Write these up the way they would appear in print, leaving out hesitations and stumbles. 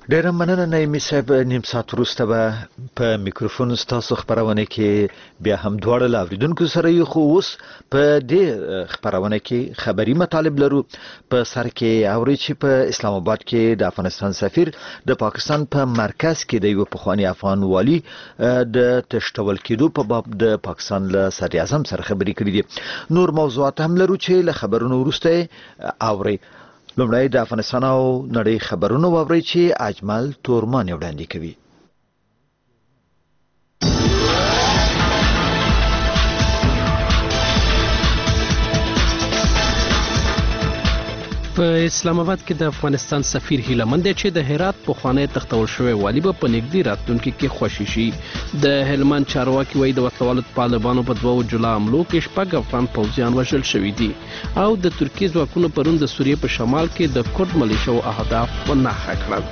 ډیره مننه نعیمي صاحب. نیم ساعت وروسته به په میکروفون ستاسو خبرونه کې بیا هم دواړه لاوریدونکو سره یو، خو اوس په دې خبرونه کې خبري مطالب لرو. په سر کې اوري چې په اسلام آباد کې د افغانستان سفیر د پاکستان په مرکز کې د یو پخوانی افغان والی د تشتول کېدو په باب د پاکستان له صدر اعظم سره خبرې کړې دي. نور موضوعات هم لرو چې له خبرونو وروسته اوري. لومړی د افغانستان او نړۍ خبرونه واورئ چې اجمل تورمان وړاندې کوي. په اسلام آباد کې د افغانستان سفیر هیله مند دی چې د هرات پخوانی تختول شوی والی به په نږدې راتلونکي کې خوشي شي. د هلمند چارواکي وایي د وسلوالو طالبانو په 2 جولا حملو کې 6 افغان پوځیان وژل شوي دي او د ترکیې ځواکونو پرون د سوریې په شمال کې د کرد ملیشو اهداف ونښه کړل.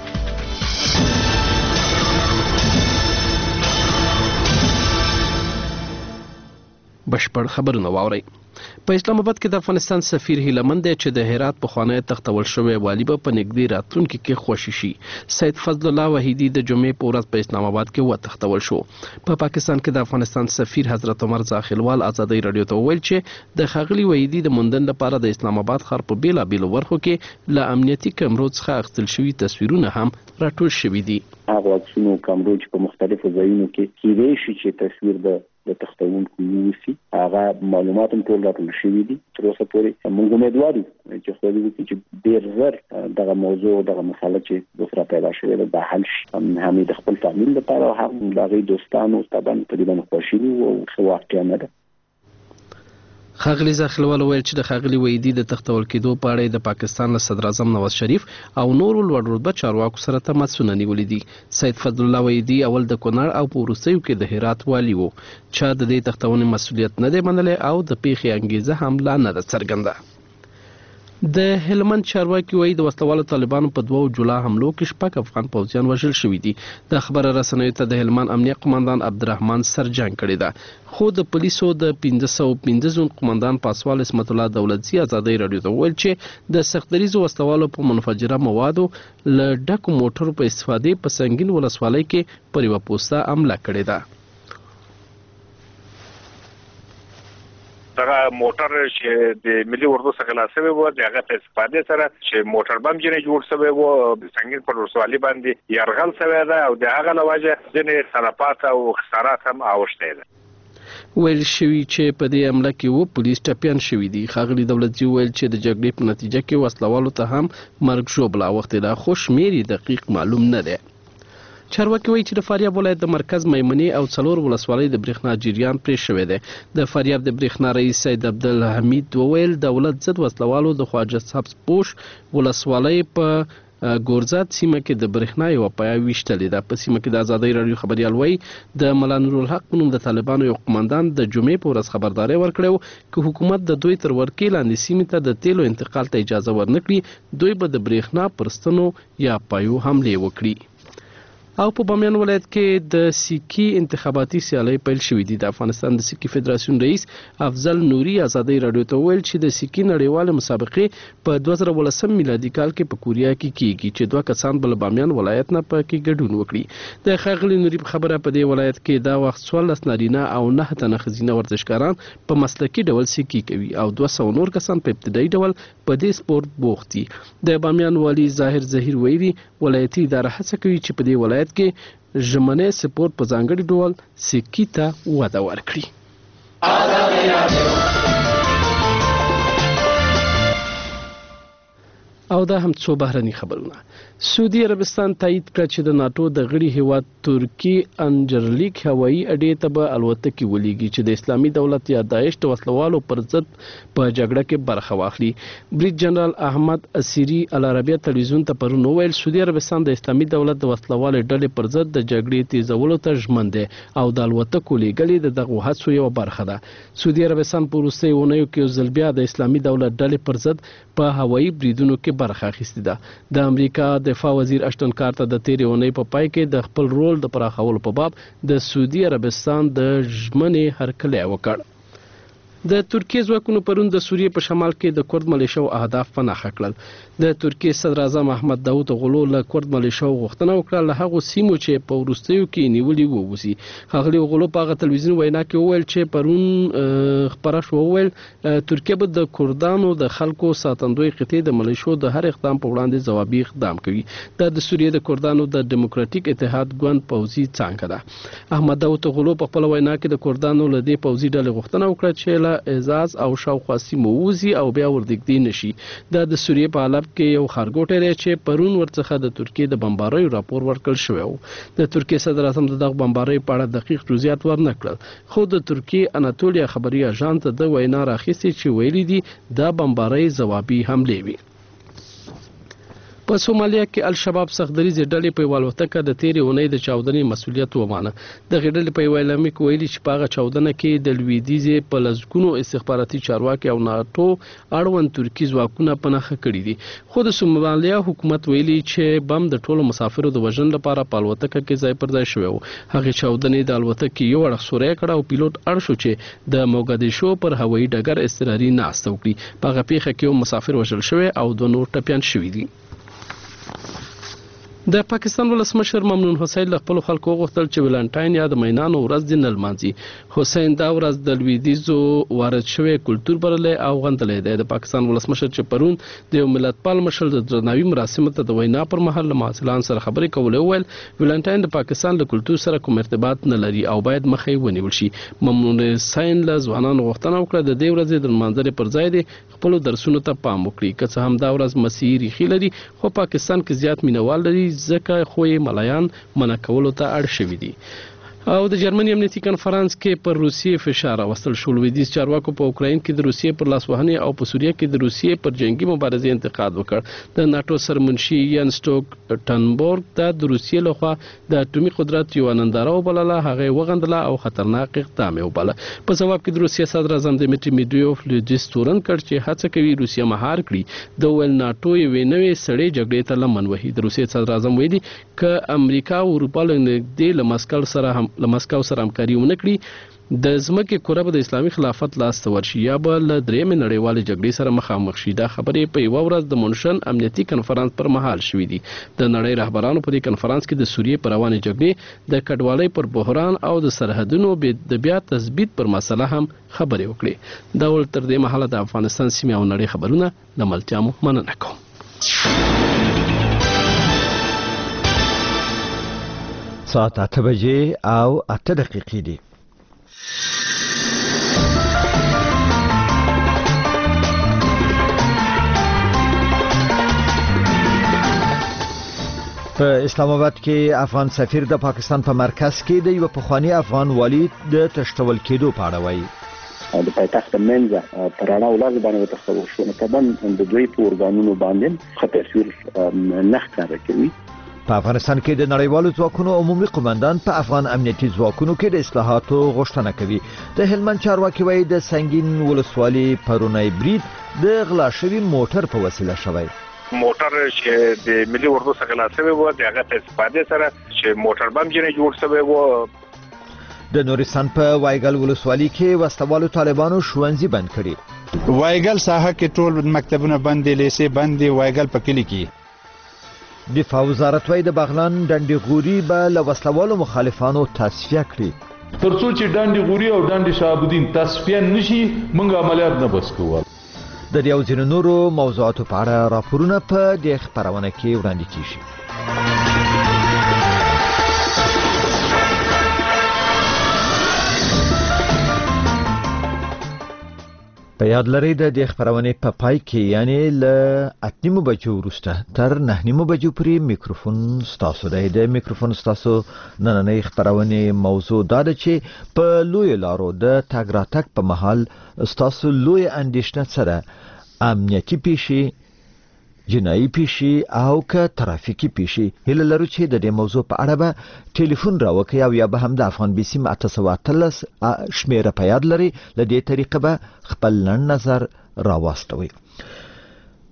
بشپړ خبرونه واورئ. په اسلام آباد کې د افغانستان سفیر هیله مند دی چې د هرات پخوانی تختول شوی والی به په نږدې راتلونکي کې خوشي شي. سید فضل الله وحیدی د جمعې په ورځ په اسلام آباد کې وتښتول شو. په پاکستان کې د افغانستان سفیر حضرت عمر زاخیلوال ازادي رادیو ته وویل چې د ښاغلي وحیدی د موندن لپاره د اسلام آباد ښار په بیلابیلو برخو کې له امنیتي کمرو څخه اخیستل شوي تصویرونه هم راټول شوي دي. هغه عکسونو کمرو چې په مختلفو ځایونو کې کېدای شي چې تصویر د تختونکو ووسی، هغه معلومات هم ټول راټول شوي دي. تر اوسه پورې موږ امیدوار یو چې خو دې چې ډېر ژر دغه موضوع دغه مسله چې دوسرا پیدا شوې ده به حل شي. هم د خپل فامیل لپاره او هم د هغوی دوستانو طبعا په دې باندې خوښي وي او ښه واقعه نه ده. ښاغلي زاخیلوال وویل چې د ښاغلي وحیدي د تختول کېدو په اړه د پاکستان له صدر اعظم نواز شریف او نورو لوړ رتبه چارواکو سره تماسونه نیولي دي. سید فضل الله وحیدي اول د کونړ او په وروستیو کې د هرات والی و. چا د دې تختونې مسؤلیت نه دی منلی او د پیښې انګیزه هم لا نه ده څرګنده. د هلمند چارواکي وایي د وسلوالو طالبانو په 2 جولا حملو کې 6 افغان پوځیان وژل شوي دي. د خبره رسنیو ته د هلمند امنیه قماندان عبدالرحمن سرجان کړې ده، خو د پولیسو د 515 قماندان پاسوال اسمت الله دولتزي ازادي رادیو ته وویل چې د سختدریزو وسلوالو په منفجره موادو له ډکو موټرو په استفادې په سنګین ولسوالۍ کې پر یوه پوسته حمله کړې ده. دغه موټر چې د ملي اردو څخه خلاصوي وو د هغه په استفادې سره چې موټر بم جنې جوړ شوی وو د سنگین پر ولسوالۍ باندې يرغل شوی ده او د هغه لوجه ځینې تلفات او خسارات هم اوښتي ده. ویل شوي چې په دې حمله کې و پولیس ټپیان شوي دي. ښاغلي دولتزي ویل چې د جګړې په نتیجه کې وسلوالو ته هم مرګ ژوبله اوښتې ده، خو شمېر یې دقیق معلوم نه دی. چارواکي وایي چې د فاریاب ولایت د مرکز میمنې او 4 ولسوالۍ د برېښنا جریان پرې شوی دی. د فاریاب د برېښنا رئیس سید عبدالحمید وویل دولت ضد وسلوالو د خواجه سبز پوش ولسوالۍ په ګورزاد سیمه کې د برېښنا یوه پایه ویشتلې ده. په سیمه کې د ازادۍ راډیو خبریال وایي د ملا نورالحق په نوم د طالبانو یو قماندان د جمعې په ورځ خبرداری ورکړی که حکومت د دوی تر ورکې لاندې سیمې ته د تیلو انتقال ته اجازه ورنکړي دوی به د برېښنا پر ستنو یا پایو حملې وکړي. او په بامیان ولایت کې د سیکي انتخاباتي سیالۍ پیل شوې دي. د افغانستان د سیکي فدراسیون رئیس افضل نوري ازادۍ راډیو ته وویل چې د سیکي نړیوالې مسابقې په 2018 میلادي کال کې په کوریا کې کیږي چې 2 کسان بل بامیان ولایت نه پکې ګډون وکړي. د ښاغلي نوري په خبره په دې ولایت کې دا وخت 14 نارینه او 9 تنه ښځینه ورزشکاران په مسلکي ډول سیکي کوي او 200 نور کسان په ابتدایي ډول په دې سپورت بوخت دي. د بامیان والی ظاهر ظهیر ویلي ولایتي اداره هڅه کوي چې په دې ولایت کې ژمنی سپورت په ځانګړي ډول سیکي ته وده ورکړي. او دا هم څو بهرني خبرونه. سعودي عربستان تایید کړ چې د ناتو د غړي هیواد ترکی انجرلیک هوایي اډې ته به الوتکې ولیږي چې د اسلامي دولت یا داعش د وسلوالو پر ضد په جګړه کې برخه واخلي. بریګ جنرال احمد اسیری العربیه تلویزیون ته پرون وویل سعودي عربستان د اسلامي دولت د وسلوالو ډلې پر ضد د جګړې تیزولو ته ژمن دی او د الوتکو لیږل د دغه هڅو یوه برخه ده. سعودي عربستان په وروستیو اونیو کې یو ځل بیا د اسلامي دولت ډلې پر ضد په هوایي بریدونو کې برخه اخیستې ده. د امریکا دفاع وزیر اشتن کارتر د تیرې اونۍ په پای کې د خپل رول د پراخولو په باب د سعودي عربستان د ژمنې هرکلی وکړ. د ترکیې ځواکونو پرون د سوریې په شمال کې د کورد ملیشو اهداف پناه کړل. د ترکیې صدر اعظم احمد داود غلو له کورد ملیشو غوښتنه وکړه له هغو سیمو چې په وروستیو کې نیولې ووسی. ښاغلي غلو په هغه تلویزیون وینا کې وویل چې پرون خبره شو وویل ترکیه به د کردانو د خلکو ساتندوی قطعې د ملیشو د هر اقدام په وړاندې ځوابي اقدام کوي. دا د سوریې د کردانو د دیموکراتیک اتحاد ګوند پوځي څانګه ده. احمد داود غلو په خپل وینا کې د کردانو له دې پوځي ډلې غوښتنه وکړه چې له اعزاز او شاوخوا سیمو ووځي او بیا وردګدي نشي. دا د سوریې په حلب کې یو خارګوټی دی چې پرون ورڅخه د ترکیې د بمباریو راپور ورکړل شوی و. د ترکیې صدر اعظم د دغه بمباریو په اړه دقیق جزئیات ورنکړل، خو د ترکیې اناتولیا خبري اژانس ته د وینا راخیستې چې ویلي دي دا بمباری ځوابي حملې وي. په سومالیا کې الشباب سختدریزې ډلې په والوتکه د تیرې اونۍ د چاودنې مسؤلیت ومانه. دغه ډلې په اعلامیه کې ویلي چې په هغه چاودنه کې د لویدیځې په لزګونو استخباراتي چارواکي او ناتو اړوند ترکی ځواکونه پناه کړي دي. خو د سومالیا حکومت ویلي چې بم د ټولو مسافرو د وژن لپاره په الوتکه کې ځای پر ځای شوی و. هغه چاودنې د الوتکې یو اړخ سوری کړ او پیلوټ اړ شو چې د موګدیشو پر هوایي ډګر اضطراري ناسته وکړي. په هغه پیښه کې یو مسافر وژل شوی او دوه نور ټپیان شوي دي. د پاکستان ولسمشر ممنون حسین له خپل خلکو غوښتل چې ولنټاین یا د مینانو ورځ د نلمانځي. حسین دا ورځ د لویدیځو وارد شوی کلتور بللی او غندلی دی. د پاکستان ولسمشر چې پرون د یو ملتپال مشر د درناوي مراسمو ته د وینا پر مهال له محصلان سره خبرې کولې وویل ولنټاین د پاکستان له کلتور سره کوم ارتباط نه لري او باید مخې ونیول شي. ممنون حسین له ځوانانو غوښتنه وکړه د دې ورځې د نمانځنې پر ځای د خپلو درسونو ته پام وکړي. که څه هم دا ورځ مسیحي ریښې لري خو پاکستان کې زیات مینوال لري ځکه خو یې ملایان منع کولو ته اړ شوي دي. او د جرمني امنیتي کنفرانس کې پر روسیې فشار راوستل شو. لویدیځ چارواکو په اوکراین کې د روسیې پر لاسوهنې او په سوریه کې د روسیې پر جنگي مبارزې انتقاد وکړ. د ناتو سرمنشي یان سټولټنبرګ د روسیې لخوا د اټومي قدرت یو ننداره وبلله، هغه وغندله او خطرناک اقدام یې وباله. په جواب کې د روسیې صدر اعظم دمیټري میډویف لویدیځ تورن کړ چې هڅه کوي روسیه مهار کړي. د ویل ناتو یې نوې سړې جګړې ته لمن وهي. د روسیې صدر اعظم ویلي ک امریکا او اروپا له نږدې له مسکو سره همکاري ونه کړي د ځمکې کره به د اسلامي خلافت لاس ته ورشي یا به له درېیمې نړیوالې جګړې سره مخامخ شي. دا خبرې په یوه ورځ د مونشن امنیتي کنفرانس پر مهال شوې دي. د نړۍ رهبرانو په دې کنفرانس کې د سوریې پر روانې جګړې د کډوالۍ پر بحران او د سرحدونو د بیا تثبیت پر مسله هم خبرې وکړې. دا ول تر دې مهاله د افغانستان سیمې او نړۍ خبرونه د ملتیا مو مننه کوم. ساعت 8 بجې او 8 دقیقې دي. په اسلام آباد کې افغان سفیر د پاکستان په مرکز کې د یو پخوانی افغان والی د تشتول کېدو په اړه وایي. د پایتخت منځه پرانا ولادت باندې تخصص شو نه طبعا د دوی په ورګانونو باندې خطر تصویر نه ښکاره کوي. په افغانستان کې د نړیوالو ځواکونو عمومي قومندان په افغان امنیتي ځواکونو کې د اصلاحاتو غوښتنه کوي. د هلمند چارواکي وایي د سنگین ولسوالي پرونی برید د غلا شوي موټر په وسیله شوی. موټر چې د ملي اردو څخه غلا شوی و د هغه استفاده سره چې موټر بم جوړ شوی و. د نورستان په وایګل ولسوالي کې وسلوالو طالبانو ښوونځي بند کړي. وایګل ساحه کې ټول مکتبونه بند دي، لیسې بند دي. وایګل په کلی کې دفاع وزارت وایي د بغلان ډنډې غوري به له وسلوالو مخالفانو تصفیه کړي. ترڅو چې ډنډې غوري او ډنډې شهابالدین تصفیه نشي موږ عملیات نه بس کوو. د دې او ځینو نورو موضوعاتو په اړه راپورونه په دې خپرونه کې وړاندې کیږي. په یاد لرئ د دې خبرونې په پای کې یعنی له 8:30 بجو وروسته تر 9:30 بجو پورې میکروفون ستاسو دی. د میکروفون ستاسو نننۍ خبرونې موضوع دا ده چې په لوی لارو د تګ راتګ په مهال ستاسو لوی اندېښنه سره امنیتي پیښې، جنایي پیښې او که ترافیکي پیښې. هیله لرو چې د دې موضوع په اړه به ټلیفون راوکړئ او یا به هم د افغان بي سي 813 شمیره په یاد لرئ. له دې طریقه به خپل لنډ نظر راواستوئ.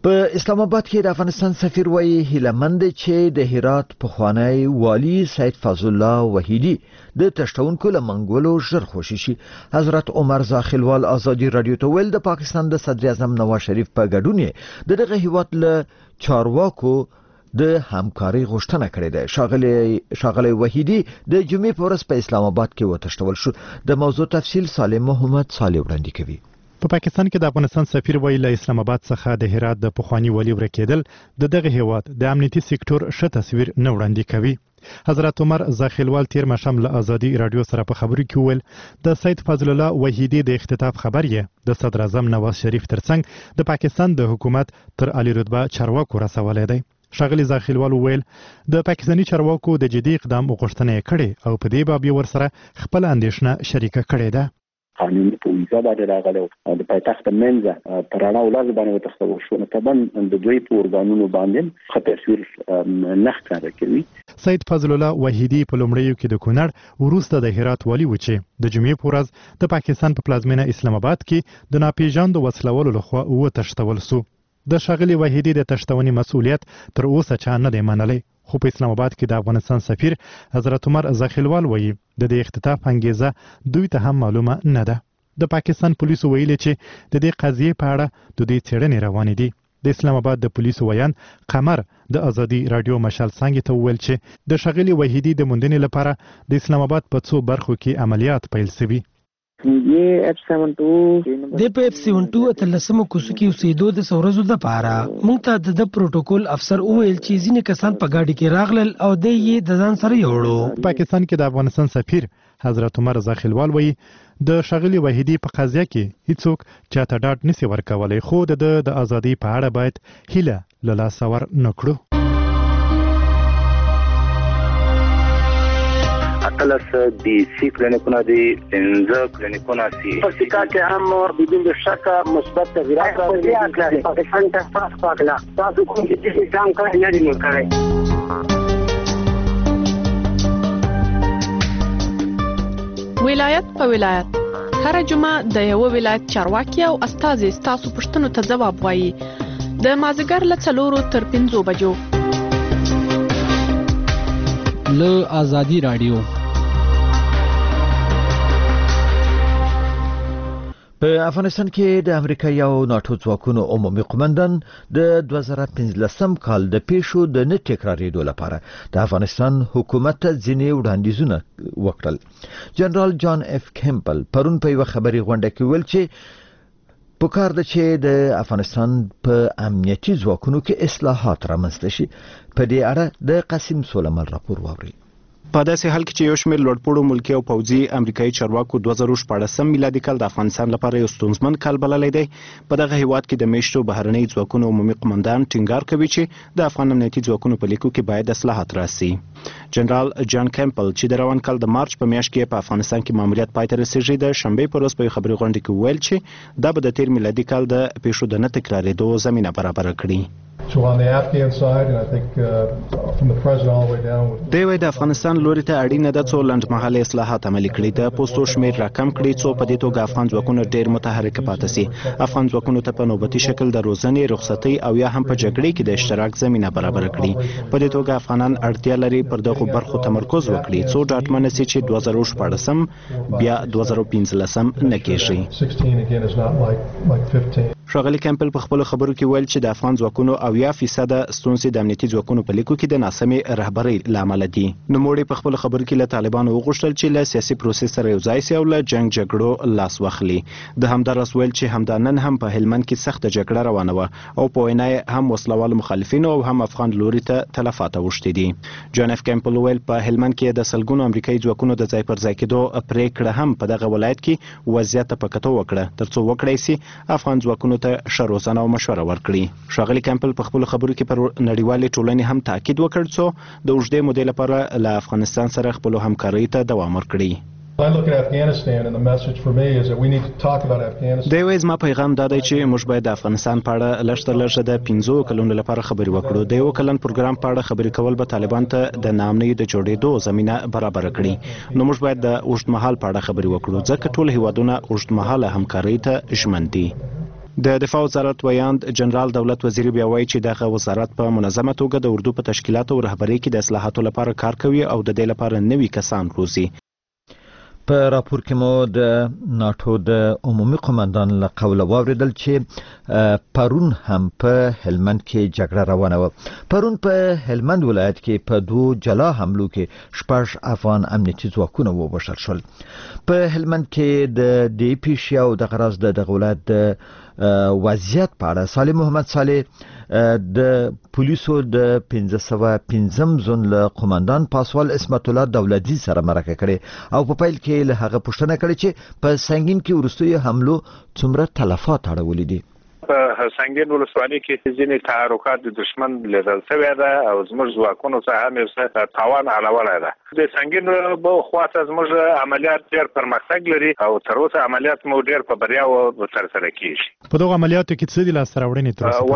په اسلام آباد کې د افغانستان سفیر وایي هیلمند چې د هرات پخوانی والی سید فضل الله وحیدی د تشتونکو لمنګولو ژر خوشی شي. حضرت عمر زاخیلوال ازادي رادیو ته ویل د پاکستان د صدر اعظم نواز شریف په ګډون دغه هیواد له چارواکو د همکاري غوښتنه کړې ده. شاغلی وحیدی د جمعې په ورځ په اسلام آباد کې وتښتول شو. د موضوع تفصیل سالم محمد صالح وړاندې کوي. په پاکستان کې د افغانستان سفیر ویل له اسلام آباد څخه د هرات د پخوانی والی ورکېدل دغه هیواد د امنیتي سکتور ښه تصویر نه وړاندې کوي. حضرت عمر زاخیلوال تیر ماښام له ازادي رادیو سره په خبرو کې ویل د سید فضل الله وحیدی د اختطاف خبر یې د صدر اعظم نواز شریف ترڅنګ د پاکستان د حکومت تر عالی رتبه چارواکو رسولې دی. شاغلی زاخیلوال ویل د پاکستاني چارواکو د جدي اقدام غوښتنه کړې او په دې باب یې ورسره خپل اندېښنه شریکه کړې ده. قانون په ویزا باندې راغلی او د پایتخت منځه پر اړه ولز باندې وتښتول شو. نو طبعا د دوی په ورګانونو باندې ښه تصویر نه ښکاره کوي. سید فضل الله وحیدی په لومړیو کې د کونړ وروسته د هرات والی و چې د جمعې په ورځ د پاکستان په پلازمینه اسلام آباد کې د ناپېژاندو وسلوالو لخوا وتښتول شو. د شاغلی وحیدی د تښتونې مسؤلیت تر اوسه چا نه دی منلی، خو په اسلام آباد کې د افغانستان سفیر حضرت عمر زاخیلوال وایي د دې اختطاف انګیزه دوی ته هم معلومه نه ده. د پاکستان پولیسو ویلي چې د دې قضیې په اړه د دې څېړنې روانې دي. د اسلام آباد د پولیسو ویان قمر د ازادي رادیو مشال څنګه ته ویل چې د شاغلی وحیدی د موندنې لپاره د اسلام آباد په څو برخو کې عملیات پیل شوي. د په F-72 اتلسمو کوڅو کې اوسېدو د څورزو د پاره موږ ته د پروتوکول افسر وویل چې ځینې کسان په گاډي کې راغلل او د یې د ځان سره یوړو. پاکستان کې د افغانستان سفیر حضرت عمر زاخیلوال وایي د شاغلی وحیدی په قضیه کې هیڅوک چاته ډاډ نشي ورکولی، خو د ازادي په اړه باید هیله له لاسه ور نه کړو. اتلس دی سی کلینیکونه دی، 15 کلینیکونه سی په سکا کې هم بدون شک مثبت تغیرات راغلي. پاکستان ته پاس پاکلا تاسو کوم چې ځان کار نه دی کړی. ولایت په ولایت هر جمعه د یو ولایت چارواکي او استازي تاسو پښتنو ته جواب وایي. د مازیګر له 4 تر 5 بجو له ازادي رادیو. په افغانستان کې د امریکا یو ناتو ځواکونو عمومي قومندان د 2015 کال د پیښو د نه تکرارېدو لپاره د افغانستان حکومت ته ځینې وړاندیزونه وکړل. جنرال جان اف کیمپل پرون په یو خبري غونډه کې ویل چې پکار ده چې د افغانستان په امنیتي ځواکونو کې اصلاحات رامنځته شي. په دې اړه د قاسم سلیمان راپور واوري. په داسې حال کې چې یو شمېر لوړپوړو ملکي او پوځي امریکایي چارواکو 2014 میلادي کال د افغانستان لپاره یو ستونزمن کال بللی دی. په دغه هیواد کې د میشتو بهرنۍ ځواکونو عمومي قومندان ټینګار کوي چې د افغان امنیتي ځواکونو په لیکو کې باید اصلاحات راسي. جنرال جان کیمپل چې د روان کال د مارچ په میاشت کې په افغانستان کې ماموریت پای ته رسیږي د شنبې په ورځ په خبري غونډه کې ویل چې دا به د تیر میلادي کال د پیښو د نه تکرارېدو زمینه برابر کړي. دوی د افغانستان لوري ته اړینه ده څو لنډمهاله اصلاحات عملي کړي، د پوسټو شمېر راکم کړي څو په دې توګه افغان ځواکونه ډېر متحرک پاتې سي. افغان ځواکونو ته په نوبتي شکل د روزنې، رخصتۍ او یا هم په جګړې کې د اشتراک زمینه برابر کړي. په دې توګه افغانان اړتیا لري پر دغه برخو تمرکز وکړي څو ډاډمن شي چې 2014 بیا 2015 نه کېږي. شاغلی کیمپل په خپل خبرو کې ویل چې د افغان ځواکونو 80% ستونزې د امنیتي ځواکونو په لیکو کې د ناسمې رهبرۍ لامل دي. نوموړي په خپل خبرو کې له طالبانو وغوښتل چې له سیاسي پروسس سره یوځای شي او له جګړو لاس واخلي. د همدارس ویل چې همدا نن هم په هلمند کې سخت جګړه روانه و او په وینا هم وسلوال مخالفین او هم افغان لوري ته تلفات اوښتي دي. جان اف کیمپل ویل په هلمند کې د سلګونو امریکایي ځواکونو د ځای پر ځای کېدو پریکړه هم په دغه ولایت کې وضعیت په کتو وکړه ترڅو وکړای شي افغان ځواکونو ته ښه روزنه او مشوره ورکړي. شاغلی کیمپل په خپل خبرو کې پر نړیوالې ټولنې هم تاکید وکړ څو د اوږدې مودې لپاره له افغانستان سره خپل همکارۍ ته دوام ورکړي. دوی زما پیغام دا دی چې موږ باید د افغانستان په اړه لږ تر لږه د 15 کلونو لپاره خبرې وکړو. د یو کلن پروګرام په اړه خبرې کول به طالبان ته د ناامنۍ د جوړېدو زمینه برابر کړي. نو موږ باید د اوږدمهال په اړه خبرې وکړو ځکه ټول هیوادونه اوږدمهاله همکارۍ ته ژمن دي. د دفاع وزارت ویاند جنرال دولت وزیر بیا وایي چې دغه وزارت په منظمه توګه د اردو په تشکیلاتو او رهبرۍ کې د اصلاحاتو لپاره کار کوي او د دې لپاره نوي کسان روزي. په راپور کې مو د ناتو د عمومي قومندان له قوله واوریدل چې پرون هم په هلمند کې جګړه روانه وه. پرون په هلمند ولایت کې په 2 جلا حملو کې 6 افغان امنیتي ځواکونه ووژل شول. په هلمند کې د ډي پی شي او د غراز د ولایت د وضعیت په اړه صالح محمد صالح د پولیسو د 1515 زون له قومندان پاسوال اسمت الله دولتي سره مرکه کړي او په پیل کې له هغه پوښتنه کړې چې په سنگین کې ورستوي حملو څومره تلفات اړولې دي. په سنگین ولسوالۍ کې ځینې تحرکات د دشمن لیدل شوی ده او زموږ ځواکونو څخه هم یو تاوان اړولی ده. د سنگین په خواته زموږ عملیات ډېر پرمختګ لري او تر اوسه عملیات مو ډېر په بریاوو ترسره کیږي. په دغه عملیاتو کې څه دي لاسته راوړنې تر اوسه؟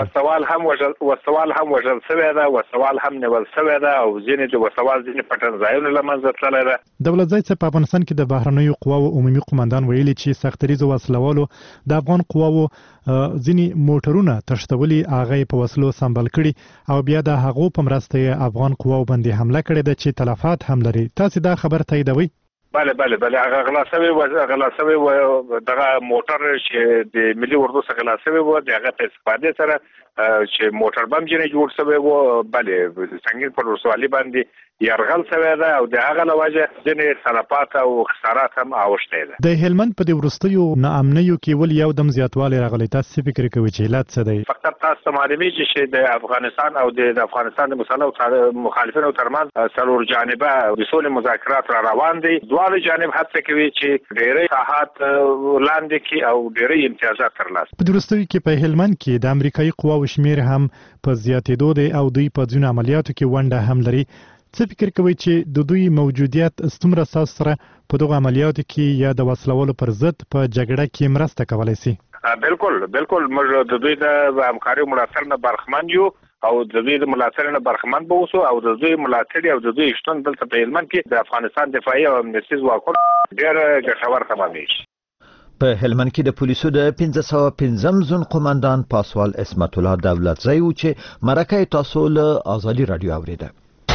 وسوال هم وژل شوی ده، وسوال هم نیول شوی ده او ځینې د وسوال ځینې پټن ځایونه له منځه تللی ده. دولت ځای څه په افغانستان کې د بهرنیو قواو عمومي قومندان ویلي چې سختریزو وسلوالو د افغان قواو ځینې موټرونه تښتولي، هغه په وسلو سمبال کړي او بیا د هغو په مرسته افغان قواو باندې حمله کړې ده چې تلفات هم لري. تاسو دا خبر تاییدوئ؟ بله هغه غلا شوی و دغه موټر چې د ملي اردو څخه غلا شوی و دغه په استفادې سره چې موټر بم جوړ شوی و. بله څنګه په ولسوالۍ باندې یرغل شوی ده او د هغه لوجه ځینې تلفات او خسارات هم اوښتي ده. د هلمند په دې وروستیو ناامنیو کې ول یو دم زیاتوالی راغلی، تاسو فکر کوئ چې علت څه دی؟ فقط تاسو معلومیږي چې د افغانستان او د افغانستان د مسلمانانو مخالفینو ترمنځ څلور جانبه د سولې مذاکرات را روان دي. دواړه جانب هڅه کوي چې ډېری ساحات لاندې کړي او ډېری امتیازات ترلاسه کړي. په دې وروستیو کې په هلمند کې د امریکایي قواو شمیر هم په زیاتېدو دی او دوی په ځینو عملیاتو کې ونډه هم لري. څه فکر کوئ چې د دوی موجودیت څومره اساس سره په دغه عملیاتو کې یا د وسلوالو پر ضد په جګړه کې مرسته کولی شي؟ بالکل موږ د دوی د همکارۍ ملاتړ نه برخمن یو او د دوی د ملاتړ نه برخمن به اوسو او د دوی ملاتړ او د دوی شتون دلته په هلمند کې د افغانستان دفاعي او امنیتي ځواکونو ډېر ګټور تمامېږي. په هلمند کې د پولیسو د 1515 زون قومندان پاسوال اسمت الله دولتزی و چې مرکه تاسو له آزادی رادیو اوریده.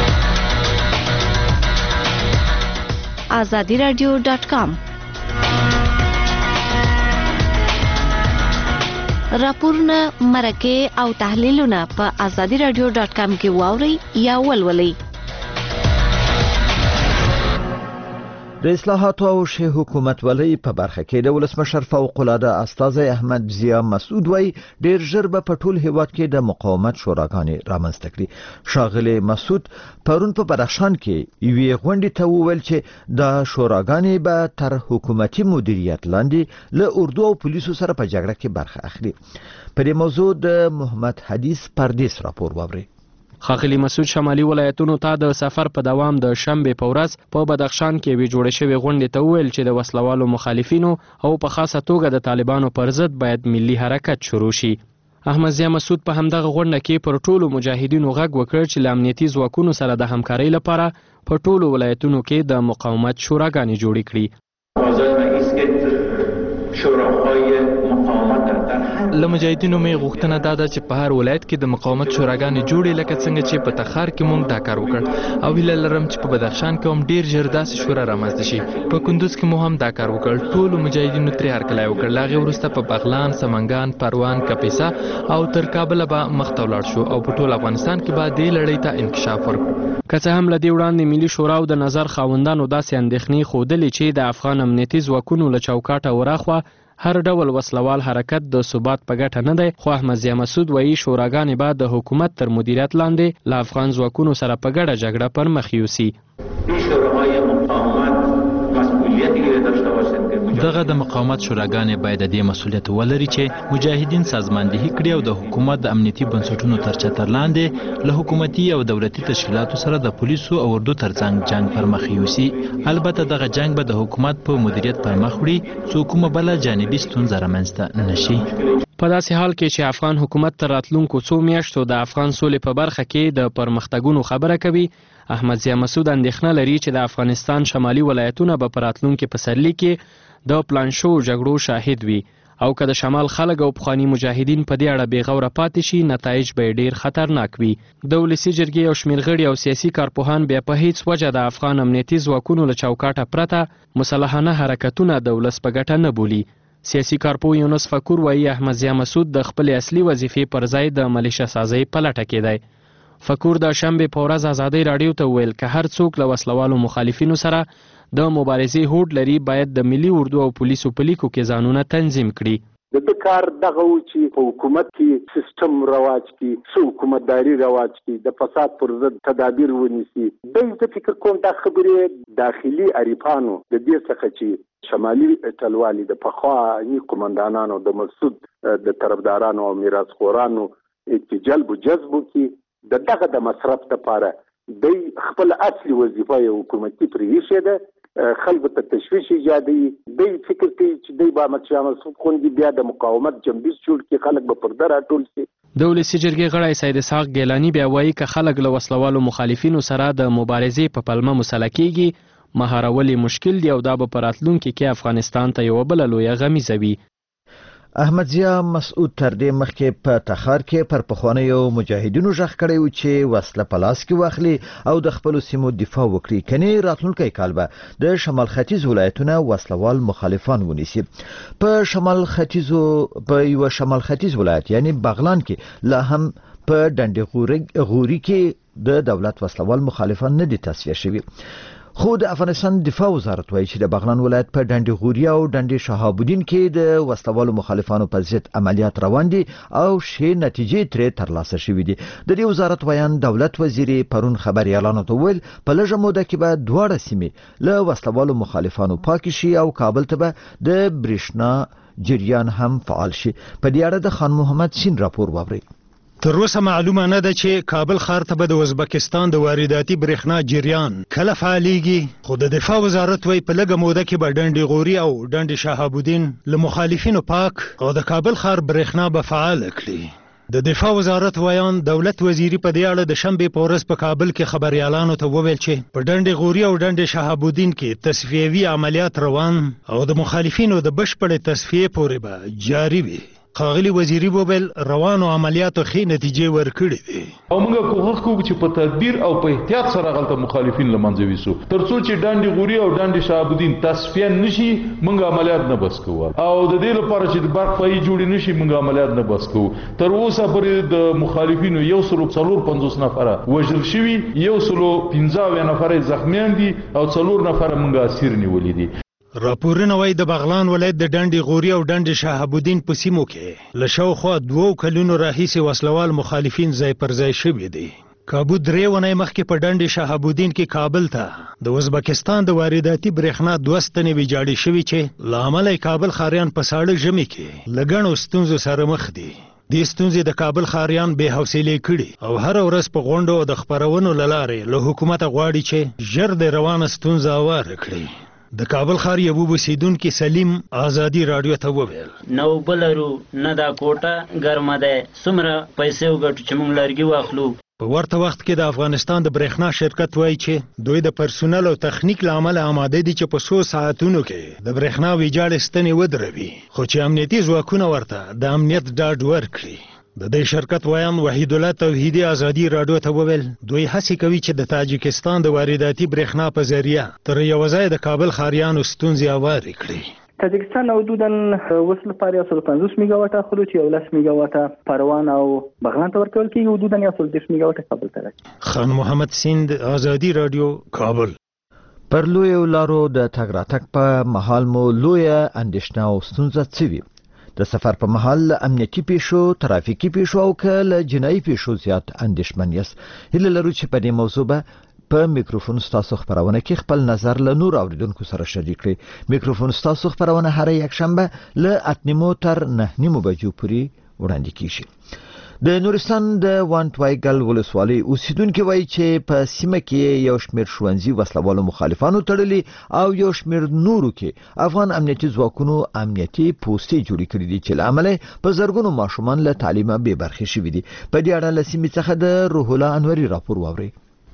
azadiradio.com راپورونه، مرکه او تحلیلونه په azadiradio.com کې واورئ یا ولولئ. د اصلاحاتو او شه حکومت ولې په برخه کې د ولسمشر فوق العاده استاذ احمد ضیا مسعود وای ډیر ژر به په ټول هیواد کې د مقاومت شوراګانې رامنځته کړي. شاغله مسعود پرون په بدخشان کې یوې غونډې ته وویل چې د شوراګانې به تر حکومتي مدیریت لاندې له اردو او پولیسو سره په جګړه کې برخه اخلي. په دې موضوع د محمد حدیث پردیس راپور واوري. ښاغلي مسعود شمالي ولایتونو ته د سفر په دوام د شنبه په ورځ په بدخشان کې وی جوړ شوی غونډې ته ویل چې د وسلوالو مخالفینو او په خاصه توګه د طالبانو پر ضد باید ملي حرکت شروع شي. احمد ضیا مسعود په همدغه غونډه کې پر ټولو مجاهدینو غږ وکړ چې له امنیتي ځواکونو سره د همکارۍ لپاره په ټولو ولایتونو کې د مقاومت شوراګانې جوړې کړي. له مجاهدینو مې غوښتنه دا ده چې په هر ولایت کې د مقاومت شوراګانې جوړې لکه څنګه چې په تخار کې موږ دا کار وکړ او هیله لرم چې په بدخشان کې هم ډیر ژر داسې شورا رامنځته شي. په کندوز کې مو هم دا کار وکړ. ټولو مجاهدینو ترې هرکلی وکړ. له هغې وروسته په بغلان، سمنګان، پروان، کاپیسا او تر کابله به مخته ولاړ شو او په ټول افغانستان کې به دې لړۍ ته انکشاف ورکړو. که څه هم له دې وړاندې ملي شورا او د نظر خاوندانو داسې اندېښنې ښودلې چې د افغان امنیتي ځواکونو له چوکاټه وراخوا هر ډول وسلوال حرکت د ثبات په ګټه نه دی، خو احمد ضیا مسعود وایي شوراګانې به د حکومت تر مدیریت لاندې له افغان ځواکونو سره په ګډه جګړه پر مخ یوسي. دغه د مقاومت شوراګانې باید د دې مسؤلیت ولري چې مجاهدین سازماندهي کړي او د حکومت د امنیتي بنسټونو تر چتر لاندې له حکومتي او دولتي تشکیلاتو سره د پولیسو او اردو ترڅنګ جنگ پر مخ یوسي. البته دغه جنگ به د حکومت په مدیریت پر مخ وړي څو کومه بله جانبي ستونزه رامنځته نشي. په داسې حال کې چې افغان حکومت تر راتلونکو څو میاشتو د افغان سولې په برخه کې د پرمختګونو خبره کوي، احمد ضیا مسعود اندېښنه لري چې د افغانستان شمالي ولایتونه به په راتلونکي پسرلي کې د پلان شوو جګړو شاهد وي او که د شمال خلک او پخواني مجاهدین په دې اړه بېغوره پاتې شي نتایج به ډیر خطرناک وي. د ولسي جرګې یو شمېر غړي او سیاسي کارپوهان بیا په هیڅ وجه د افغان امنیتي ځواکونو له چوکاټه پرته مسلحانه حرکتونه د ولس په ګټه نه بولي. سیاسي کارپوه یونس فکور وایي احمد ضیا مسعود د خپلې اصلي وظیفې پر ځای د ملیشه سازۍ په لټه کې دی. فکور د شنبې په ورځ ازادۍ راډیو ته وویل که هر څوک له وسلوالو مخالفینو سره د مبارزې هوډ لري باید د ملي اردو او پولیسو په لیکو کې ځانونه تنظیم کړي. د کار دغه و چې په حکومت کې سیستم رواج کړي، څو حکومتداري رواج کړي، د فساد پر ضد تدابیر ونیسي. د فکر کوم دا خبرې داخلي عریفانو د دې څخه چې شمالي ټلوالي د پخواني قومندانانو د مسعود د طرفدارانو او میراثخوارانو جلب و جذب کې د دغه د مصرف لپاره د خپل اصلي وظیفه یو حکومتي پریښې ده، خلکو ته تشویش ایجادوي. د فکر کوي چې د احمد شاه مسعود غوندې بیا د مقاومت جنبیز جوړ کړي، خلک به پرده راټول شي. د ولسي جرګې غړی سید اسحاق ګیلاني بیا وایي که خلک له وسلوالو مخالفینو سره د مبارزې په پلمه مسله کېږي مهارول یې مشکل دی او دا به په راتلونکي کې افغانستان ته یوه بله لویه غمیزه وي. احمد ضیا مسعود تر دې مخکې په تخار کې پر پخوانیو مجاهدینو غږ کړی و چې وسله په لاس کې واخلي او د خپلو سیمو دفاع وکړي، کنې راتلونکی کال به د شمال ختیځ ولایتونه وسلوال مخالفان ونیسي. په یو شمال ختیځ ولایت یعنی بغلان کې لا هم په ډنډې غوري کې د دولت وسلوال مخالفان نه دي تصفیه شوي. خو د افغانستان دفاع وزارت وایي چې د بغلان ولایت په ډنډې غوري او ډنډې شهابالدین کې د وسلوالو مخالفانو په ضد عملیات روان دي او ښې نتیجې ترې ترلاسه شوې دي. د دې وزارت ویان دولت وزیر پرون خبري اعلان وکړ په لږه موده کې به دواړه سیمې له وسلوالو مخالفانو پاک شي او کابل ته به د برېښنا جریان هم فعال شي. په دې اړه د خان محمد سین راپور واورئ. تر اوسه معلومه نه ده چې کابل ښار ته به د ازبکستان د وارداتي برېښنا جریان کله فعالیږي، خو د دفاع وزارت وایي په لږه موده کې به ډنډې غوري او ډنډې شهابالدین له مخالفینو پاک او د کابل ښار برېښنا به فعاله کړي. د دفاع وزارت ویان دولت وزیري په دې اړه د شنبې په ورځ په کابل کې خبریالانو ته وویل چې په ډنډې غوري او ډنډې شهابالدین کې تصفیوي عملیات روان او د مخالفینو د بشپړې تصفیې پورې به جاري وي. ښاغلي وزیري وویل روانو عملیاتو ښې نتیجې ورکړې دي او موږ کوښښ کوو چې په تدبیر او په احتیاط سره هلته مخالفین له منځه ویسو تر څو چې ډنډې غوري او ډنډې شهابالدین تصفیه نشي موږ عملیات نه بس کوو او د دې لپاره چې د برق پایې جوړې نشي موږ عملیات نه بس کوو. تر اوسه پورې د مخالفینو 150 نفره وژل شوي، 115 نفره زخمیان دي او 4 نفره موږ اسیر نیولي دي. راپورونه وایي د بغلان ولایت د ډنډې غوري او ډنډې شهابالدین په سیمو کې له شاوخوا 2 کلونو راهیسې وسلوال مخالفین ځای پر ځای شوي دي. کابو 3 ونې مخکې په ډنډې شهابالدین کې کابل ته د ازبکستان د وارداتي برېښنا 2 ستنې ویجاړې شوي چې له امله کابل ښاریان په ساړه ژمي کې له ګڼو ستونزو سره مخ دي. دې ستونزې د کابل ښاریان بې حوصلې کړي او هر ورځ په غونډو او د خپرونو له لارې له حکومته غواړي چې ژر د روانه ستونزه هواره کړي. د کابل ښار یو اوسیدونکي سلیم ازادي راډیو ته وویل نو بلرو نه دا کوټه ګرمه ده څومره پیسې وګټو چې موږ لرګي واخلو. په ورته وخت کې د افغانستان د برېښنا شرکت وایي چې دوی د پرسونل او تخنیک له امله آماده دي چې په 100 ساعتونو کې د برېښنا ویجاړې ستنې ودروي، خو چې امنیتي ځواکونه ورته د امنیت ډاډ ورکړي. د دې شرکت ویان وحید الله توحیدی ازادي راډیو ته وویل دوی هڅه کوي چې د تاجکستان د وارداتي برېښنا په ذریعہ تر یو ځای د کابل ښاریانو ستونزې هوارې کړي. تاجکستان حدوداً اوس لپاره 150 میگاواټ اخلو چې 10 میگاواټ پروان او بغلان ته ورکول کېږي، حدوداً 110 میگاواټ کابل ته راځي. خان محمد سیند ازادي راډیو کابل. پر لوی لارو د تګ راتګ په مهال مو لوی اندېښنه او ستونزه څه وي؟ د سفر په مهال امنیتي پیښو، ترافیکي پیښو او کله جنایي پیښو زیات اندېښمن یاست. هیله لرو چې په دې موضوع به په میکروفون ستاسو خبرونه کې خپل نظر له نور اوریدونکو سره شریک کړئ. میکروفون ستاسو خبرونه هر یک شنبه له 8:30 تر 9:30 بجو پورې وړاندې کیږي. د نورستان د وانټوایګل ولسوالۍ اوسیدونکو وایي چې په سیمه کې یو شمېر ښوونځي وسلوالو مخالفانو تړلي او یو شمېر نورو کې افغان امنیتي ځواکونو امنیتي پوستې جوړې کړې دي چې له امله په زرګونو ماشومان له تعلیمه بې برخې شوي دي. په دې اړه له سیمې څخه د روح الله انوري راپور واورئ.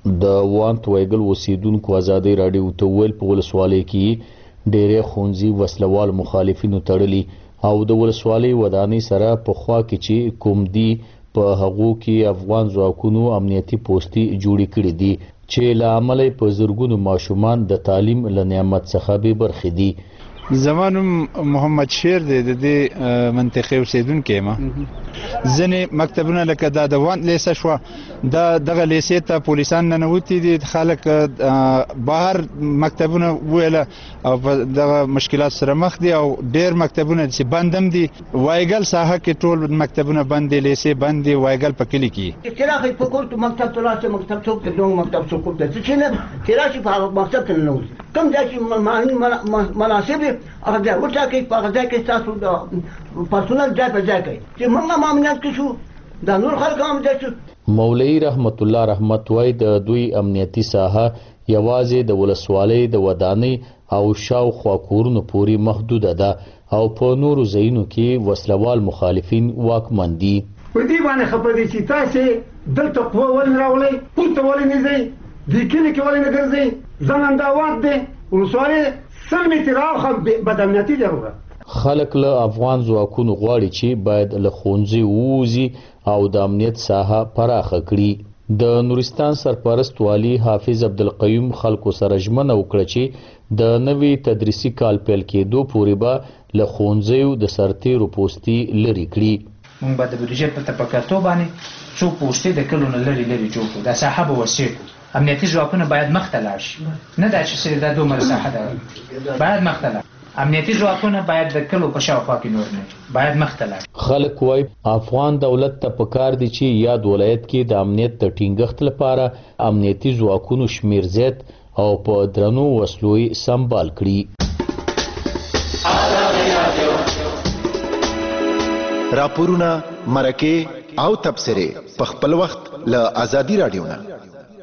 د وانټوایګل اوسیدونکو ازادي راډیو ته ویل په ولسوالۍ کې ډېرې ښوونځي وسلوال مخالفینو تړلي او د ولسوالۍ ودانۍ سره په خوا کې چې کوم دی په هغو کې افغان ځواکونو امنیتي پوستي جوړې کړي دي چې له امله په زرګونو ماشومان د تعلیم له نعمت څخه بې برخې دي. زمانم محمد شیر دی د دې منطقې اوسیدونکی یم. ځینې مکتبونه لکه دا د وان لیسه شوه دغه لیسې ته پولیسان ننوتي دي خلک بهر مکتبونه وویله او په دغه مشکلات سره مخ دي او ډېر مکتبونه چې بند هم دي. وایګل ساحه کې ټول مکتبونه بند دي لیسې بند دي وایګل په کلي کې تراخي په کول ته مکتب ته لاس مکتب څوک ته دوه مکتب څوک ته چې نه تراشي په مکتب ته نه وځي کوم ځای چې مناسب هغه ځای وټاکئ په هغه ځای کې ستاسو د پرسونل ځای په ځای کوي چې موږ امنیت کې شو دا نور خلک هم امنیت شو. مولوي رحمت الله رحمت وای د دوی امنیتي ساحه یوازې د ولسوالۍ د ودانۍ او شاوخوا کورونو پورې محدوده ده او په نورو ځایونو کې وسلوال مخالفین واکمن دي. په دې باندې خبرې دي چې تاسو دلته قوه ولې راولئ پورته ولې نه ځئ دې کلي کې ولې نه ګرځئ زمنداوات دی ولسوالۍ سل متره راوخه بد امنیتي ضروره. خلک له افغان ځواکونو غواړي چې باید له ښوونځي ووځي او د امنیت ساحه پراخه کړي. د نورستان سرپرست والي حافظ عبدالقیوم خلکو سره ژمنه وکړه چې د نوي تدریسي کال پیل کېدو پورې به له ښوونځیو د سرتیرو پوستي لرې کړي. موږ به د بودیجې په تپکاتو باندې څو پوستې د کلو نه لرې جوړ کړو. دا ساحه به وسیع کړو. امنیتي ځواکونه باید مخته لاړ شي نه دا چې دا دومره ساحه ده باید مخته لاړ. امنیتي ځواکونه باید د کلو په شاوخوا کې نور نه باید مخته لاړ. خلک وایي افغان دولت ته پکار دي چې یاد ولایت کې د امنیت د ټینګښت لپاره امنیتي ځواکونو شمیر زیات او په درنو وسلو سمبال کړي. راپورونه مرکه او تبصره په خپل وخت له ازادي رادیو نه.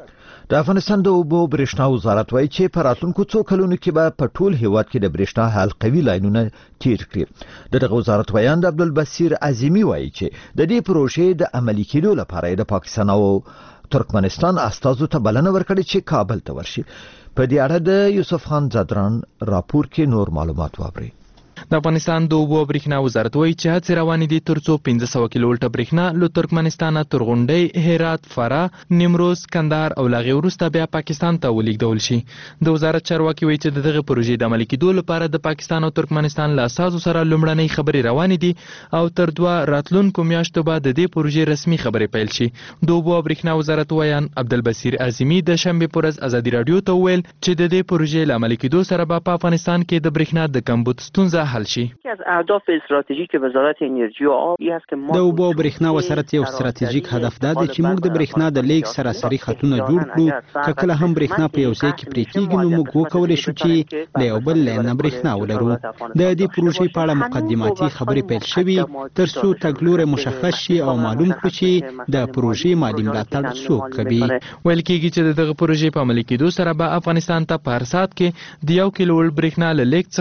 د افغانستان د اوبو برېښنا وزارت وایي چې په راتلونکو څو کلونو کې به په ټول هیواد کې د برېښنا حلقوي لاینونه تیر کړي. دغه وزارت ویاند عبدالبصیر عظیمی وایي چې د دې پروژې د عملي کېدو لپاره د پاکستان او ترکمنستان استازو ته بلنه ورکړې چې کابل ته ورشي. په دې اړه د یوسف خان زادران راپور کې نور معلومات واورئ. د افغانستان د اوبو برېښنا وزارت وایي چې هڅې روانې دي ترڅو 1500 کیلو ولټه برېښنا له ترکمنستان تر غونډۍ هرات فراه نیمروز کندهار او لاغې وروسته بیا پاکستان ته ولیږدول شي. د وزارت چارواکي وایي چې دغه پروژې د عملي کېدو لپاره د پاکستان او ترکمنستان له اساسو سره لومړنۍ خبرې روانې دي او تر 2 راتلونکو میاشتو به د دې پروژې رسمي خبرې پیل شي. د اوبو برېښنا وزارت ویان عبدالبصیر عظیمی د شنبې پر ورځ ازادي رادیو ته وویل چې د دې پروژې له عملي کېدو سره به په افغانستان کې د برېښنا د کمبود ستونزه حل شي. از اهداف استراتژیک وزارت انرژی و آب است که د اوبو او برېښنا وزارت یو ستراتیژیک هدف دا دی چې موږ د برېښنا د لیږد سراسري خطونه جوړ کړو. که کله هم برېښنا په یو ځای کې پرې کېږي نو موږ وکولی شو چې له یو بل لاین نه برېښنا ولرو. د دې پروژې په اړه مقدماتي خبرې پیل شوي تر څو تګلوری مشخص شي او معلوم کړو چې د پروژې مالي ملاتړ څوک کوي. ویل کېږي چې دغه پروژې په عملي کېدو سره به افغانستان ته په هر ساعت کې د 1 کیلو ولټ برېښنا له لیږد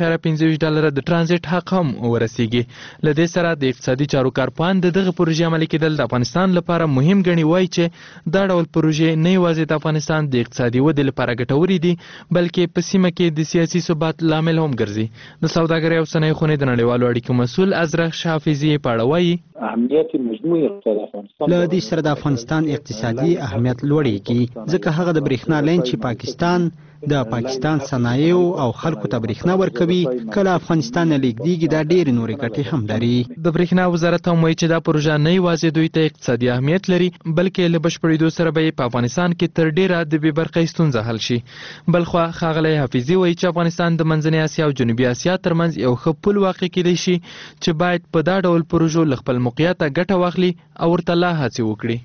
څخه $1.25 د ټرانزیټ حق هم ورسیږي. له دې سره د اقتصادي چارو کارپوهان دغه پروژې عملي کېدل د افغانستان لپاره مهم ګڼي. وایي چې دا ډول پروژې نه یوازې د افغانستان د اقتصادي ودې لپاره ګټورې دي بلکې په سیمه کې د سیاسي ثبات لامل هم ګرځي. د سوداګرۍ او صنایع خونې د نړیوالو اړیکو مسؤل ازرخ حافظي په اړه وایي اهمیت مجموعي اقتصاد افغانستان له دې سره د افغانستان اقتصادي اهمیت لوړیږي ځکه هغه د برېښنا لاین چې پاکستان د پاکستان صنایع او خلکو ته برېښنا ورکوي کله افغانستان لیږديږي دا ډېر نورې ګټې هم لري. د برېښنا وزارت هم وایي چې دا پروژه نه یوازې دوی ته اقتصادي اهمیت لري بلکې له بشپړېدو سره به په افغانستان کې تر ډېره د بې برخې ستونزه حل شي. بلخوا ښاغلی حافظي وایي چې افغانستان د منځنۍ اسیا او جنوبي اسیا ترمنځ یو ښه پل واقع کېدی شي چې باید په دا ډول پروژو له خپل موقعیته ګټه واخلي او ورته لا هڅې وکړي.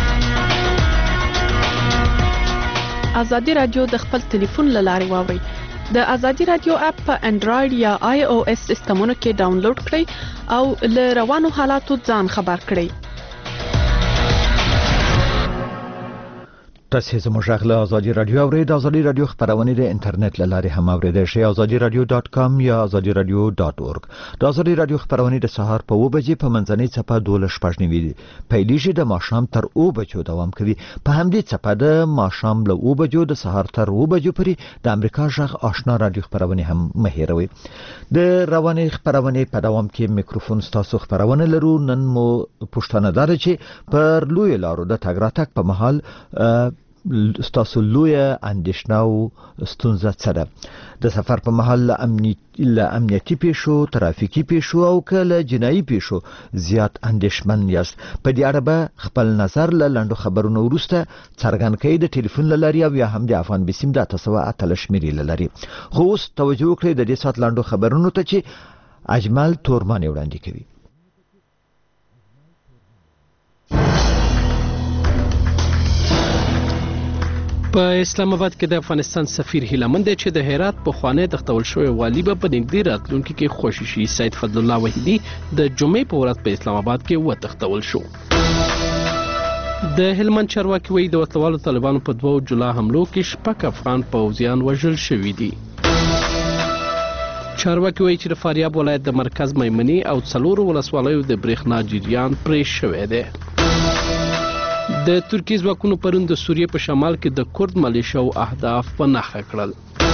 ازادي رادیو د خپل ټلیفون له لارې واورئ. د ازادي رادیو اپ په انډراید یا آی او اس سیسټمونو کې ډاونلوډ کړئ او له روانو حالاتو ځان خبر کړئ. تاسو زموږ غږ له ازادي رادیو اورئ. د ازادي رادیو خبرونه د انټرنیټ له لارې هم اورېدای شئ. azadiradio.com یا azadiradio.org. د ازادي رادیو خبرونه د سهار په 9 بجې په منځنۍ څپه 12:15 پیلېږي، د ماښام تر 9 بجو دوام کوي. په همدې څپه د ماښام له 9 بجو د سهار تر 9 بجو پورې د امریکا غږ آشنا رادیو خبرونه هم مهیروي. د رواني خبرونه په دوام کې میکروفون تاسو خبرونه لرو. نن مو پښتنه دار چې پر لوی لارو د تګ راتګ په محل ستاسو لوی اندېښنه او ستونزه څه ده؟ د سفر په مهال امنیتي پیښو، ترافیکي پیښو او کله جنایي پیښو زیات اندېښمن یاست. په دې اړه به خپل نظر له لنډو خبرونو وروسته څرګند کړئ د ټلیفون له لارې او یا هم د افغان بسیم د 888 شمیرې له لارې. خو اوس توجه وکړئ د دې ساعت لنډو خبرونو ته چې اجمل تورمانې وړاندې کوي. په اسلام آباد کې د افغانستان سفیر هیلمند چې د هرات په خوانې تختول شوی والی په نږدې راتلونکي کې خوشی شي. سید فضل الله وحیدی د جمعې په ورځ په اسلام آباد کې وتښتول شو. د هلمند چارواکي وایي د وسلوالو طالبانو په 2 جولا حملو کې 6 افغان پوځیان وژل شوي دي. چارواکي وایي چې د فاریاب ولایت د مرکز میمنې او 4 ولسوالیو د برېښنا جریان پرې شوی دی. د ترکیې ځواکونو پرون د سوریې په شمال کې د کورد ملیشو اهداف په نښه کړل.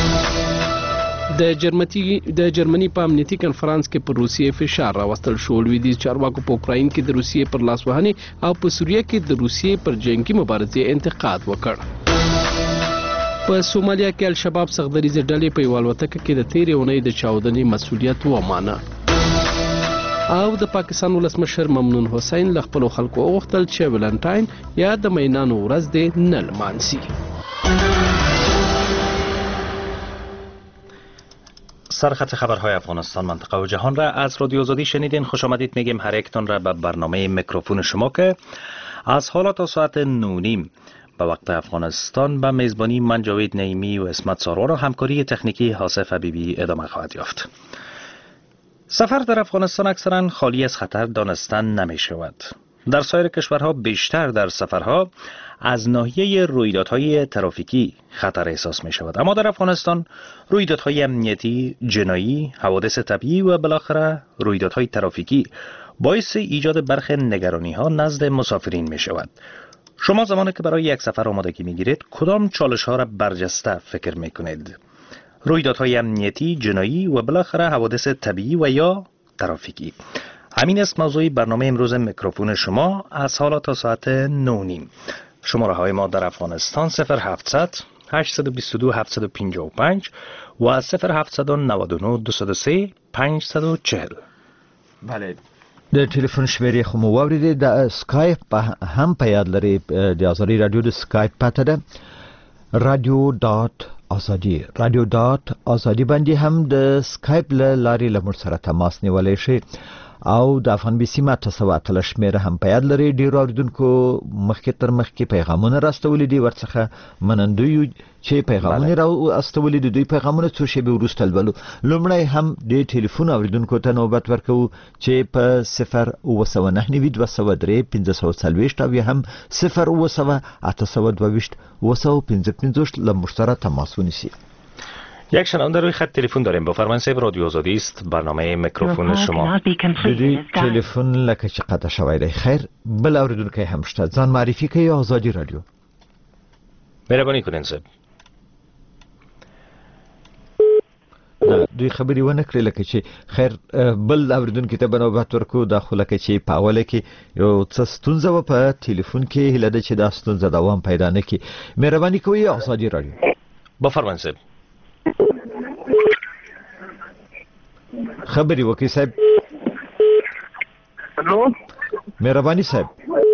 د جرمني په امنیتي کنفرانس کې پر روسیې فشار راوستل شو. لویدیځ چارواکو په اوکراین کې د روسیې پر لاسوهنې او په سوریه کې د روسیې پر جنگي مبارزې انتقاد وکړ. په سومالیا کې الشباب سخدریزه ډلې په یو الوتکه کې د تیرې اونۍ د چاودنې مسؤلیت ومانه. او د پاکستان ولسمشر ممنون حسین له خپلو خلکو وغوښتل چې ولنټاین یا د مینانو ورځ دې نه لمانځي. سرخط خبرهای افغانستان منطقه و جهان را از رادیو آزادی شنیدین. خوش آمدید میگیم هر یکتان را به برنامه میکروفون شما که از حالا تا ساعت 9:30 به وقت افغانستان به میزبانی من جاوید نعیمی و اسمت سارور و همکاری تکنیکی حاسف حبیبی ادامه خواهد یافت. سفر در افغانستان اکثرا خالی از خطر دانستن نمی شود. در سایر کشورها بیشتر در سفرها از ناحیه رویدادهای ترافیکی خطر احساس می شود، اما در افغانستان رویدادهای امنیتی، جنایی، حوادث طبیعی و بالاخره رویدادهای ترافیکی باعث ایجاد برخی نگرانی ها نزد مسافرین می شود. شما زمانی که برای یک سفر آمادگی می گیرید کدام چالش ها را برجسته فکر می کنید؟ رویدادهای امنیتی، جنایی و بالاخره حوادث طبیعی و یا ترافیکی. همین است موضوع برنامه امروز میکروفون شما از حالا تا ساعت 9:30. شماره های ما در افغانستان 0700 822 755 و 0799 203 540. بله. د ټلیفون شمیرې خو مو واورېدې. د سکایپ هم په یاد لري د ازادي رادیو د سکایپ پته ده radio.azadi باندې هم د سکایپ لارې له موږ سره تماس نیولای شي او د افغان بسیم 888 شمیره هم په یاد لري. ډیرو اوریدونکو مخکې تر مخکې پیغامونه راستولي دي، ورڅخه منندوی چې پیغامونه راستولي دي. دوی پیغامونه څو شیبې وروسته لولو. لومړی هم د ټلیفون اوریدونکو ته نوبت ورکوو چې په 0299203 او یا هم 0808225 له موږ سره تماس ونیسي. یک شنونده روی خط تلفن داریم. بفرمایید صاحب، رادیو آزادی است، برنامه میکروفون شما. دیدی تلفن لکه چه قطع شوی دی. خیر، بل اوریدونکی هم شته. ځان معرفي کوي آزادی رادیو. مهرباني کنین صاحب. نه دوی خبرې ونه کړې لکه چې خیر بل اوریدونکي ته به نوبت ورکو. دا خو لکه چې په اوله کې یو څه ستونزه وه په تلیفون کې، هیله ده چې دا ستونزه دوام پیدا نه کړي. مهرباني کوئ آزادی رادیو. بفرمایید صاحب. خبري وکي صاحب. الو مهرباني صاحب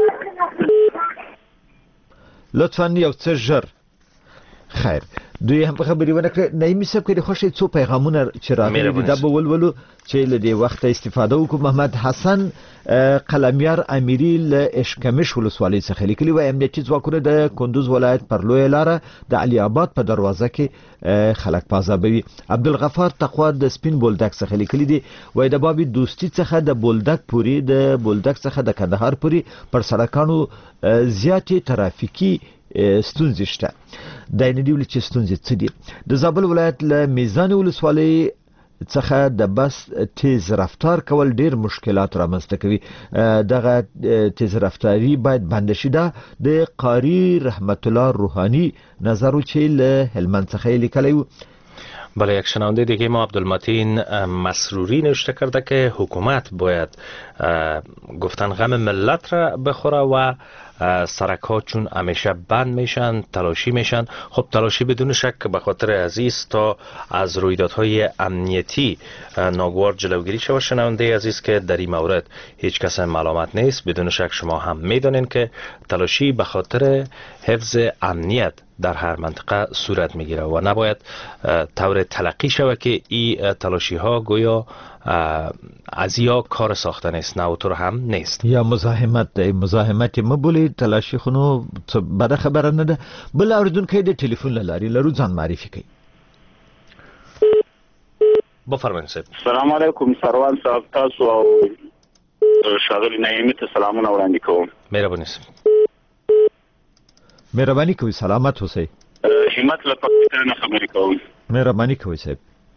لطفا یو څه ژر. خیر دوی هم په خبري ونه کړې. نعیمي صاحب کې د خوښې څو پیغامونه چې راغلي دي دا به ولولو چې له دې وخته استفاده وکړو. محمد حسن قلمیار امیری له اشکمش ولسوالۍ څخه لیکلي وایي امنیتي ځواکونه د کندوز ولایت پر لویه لاره د علي آباد په دروازه کې خلک پازابوي. عبدالغفار تقوا د سپین بولدک څخه لیکلي دي وایي د بابي دوستي څخه د بولدک څخه د کندهار پورې پر سړکانو زیاتې ترافیکي ستونزې شته. دا یې نه دي ویلي چې ستونزې څه دي. د زابل ولایت له میزان ولسوالۍ څخه د بس تیز رفتار کول ډیر مشکلات رامنځته کوي. دغه تیز رفتاری باید بند شي. دا د قاری رحمت الله روحانی نظر و چې له هلمند څخه لیکلی و. بله، یک شنونده دیگه ما عبدالمتین مسروری نوشته کرده که حکومت باید گفتن غم ملت را بخوره و سرک ها چون همیشه بند میشن تلاشی میشن. خب تلاشی بدون شک به خاطر عزیز تا از رویدادهای امنیتی ناگوار جلوگیری شود. شنونده عزیز که در این مورد هیچ کس ملامت نیست. بدون شک شما هم میدونین که تلاشی به خاطر حفظ امنیت در هر منطقه صورت میگیره و نباید طور تلقی شود که این تلاشی ها گویا از یا کار ساختن است. نه اوتور هم نیست یا مزاحمت مبولی تلاشی خونو بده خبره نه ده. بل اوریدونکو د ټلیفون لاري لرو ځان معرفي کوي. بفرمایئ صاحب. السلام علیکم سروان صاحب، تاسو او شاغلی نعیمی ته سلامونه وړاندې کوم. مهرباني کوئ. سلامت اوسئ. همت له پاکستان خبرې کوم. مهرباني کوئ صاحب.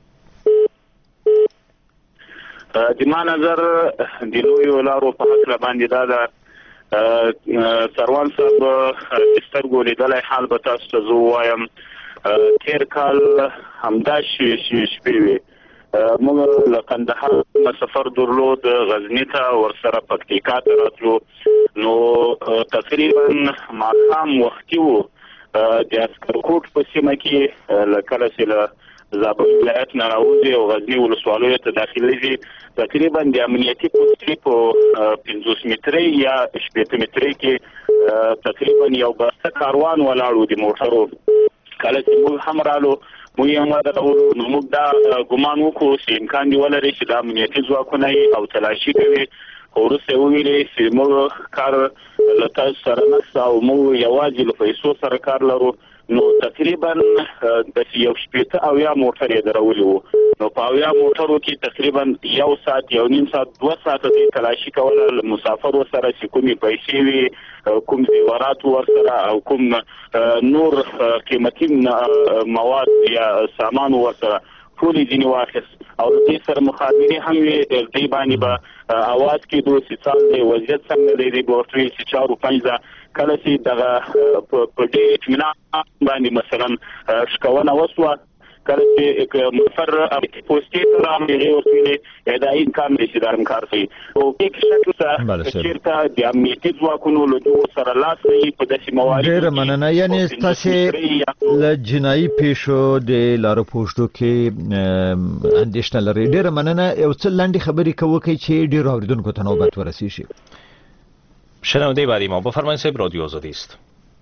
د ما نظر د لویو لارو په هکله باندې دا ده سروان صاحب سترګو لیدلی حال به تاسو ته زه ووایم. تېر کال همدا شپې وې موږ له کندهار سفر درلود غزني ته، ورسره پکتیکا ته راتلو. نو تقریبا ماښام وختي و. د عسکرکوټ په سیمه کې له کله چې له زابل ولایت نه راوځي او غزني ولسوالیو ته داخلېږي، تقریبا د امنیتي پوستې په 50 مترۍ یا 60 مترۍ کې تقریبا یو بسته کاروان ولاړ و د موټرو. کله چې موږ هم رالو موږ یې هم ودرولو، نو موږ دا ګمان وکړو چې امکان دې ولري چې دا امنیتي ځواکونه او تلاشي کوي. خو وروسته یې وویلې چې موږ کار له تاسو سره نشته او موږ یوازې له پیسو سره کار لرو. نو تقریبا د 1 او یا موټر یې درولي وو. نو په اویا موټرو کې تقریبا 1 ساعت 1.5 ساعت 2 ساعته د تلاشي کوله له مسافرو سره چې کومې پیسې وي، کوم زیورات ورسره او کوم نور قیمتي مواد یا سامان ورسره ټول یې ځینې واخیست. او د دې سره مخابرې هم وي، د دې باندې به اواز کېدو چې څال دی وضعیت څنګه دی. دی به ورته ویل چې 4 و 5 ده. کله چې دغه په ډېر اطمینان باندې مثلا شکونه وسوه، کله چې مفر پوستې ته راغلې هغې ورته ویلې دا امکان دی چې دا همکار کوي. او هیڅ شک نشته چېرته د امنیتي ځواکونو له دغو سره لاس نه وي په داسې مواردو. ډېره مننه. یعنې تاسې له جنایي پیښو د لارو په اوږدو کې اندېښنه لرئ. ډېره مننه. یو څه لنډې خبرې کوئ چې ډېرو اورېدونکو ته نوبت ورسیږي. شنونده بعدی ما بفرمایید صاحب، رادیو آزادی است.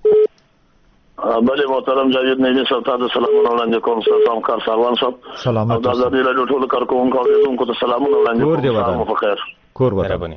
بله محترم جاوید نعیمی صاحب ته سلامونه وړاندې کوم. ستاسو همکار سروان صاحب سلامات. او د آزادي راډیو ټولو کارکوونکو او اوریدونکو ته سلامونه وړاندې کوم. په خیر کور ودان.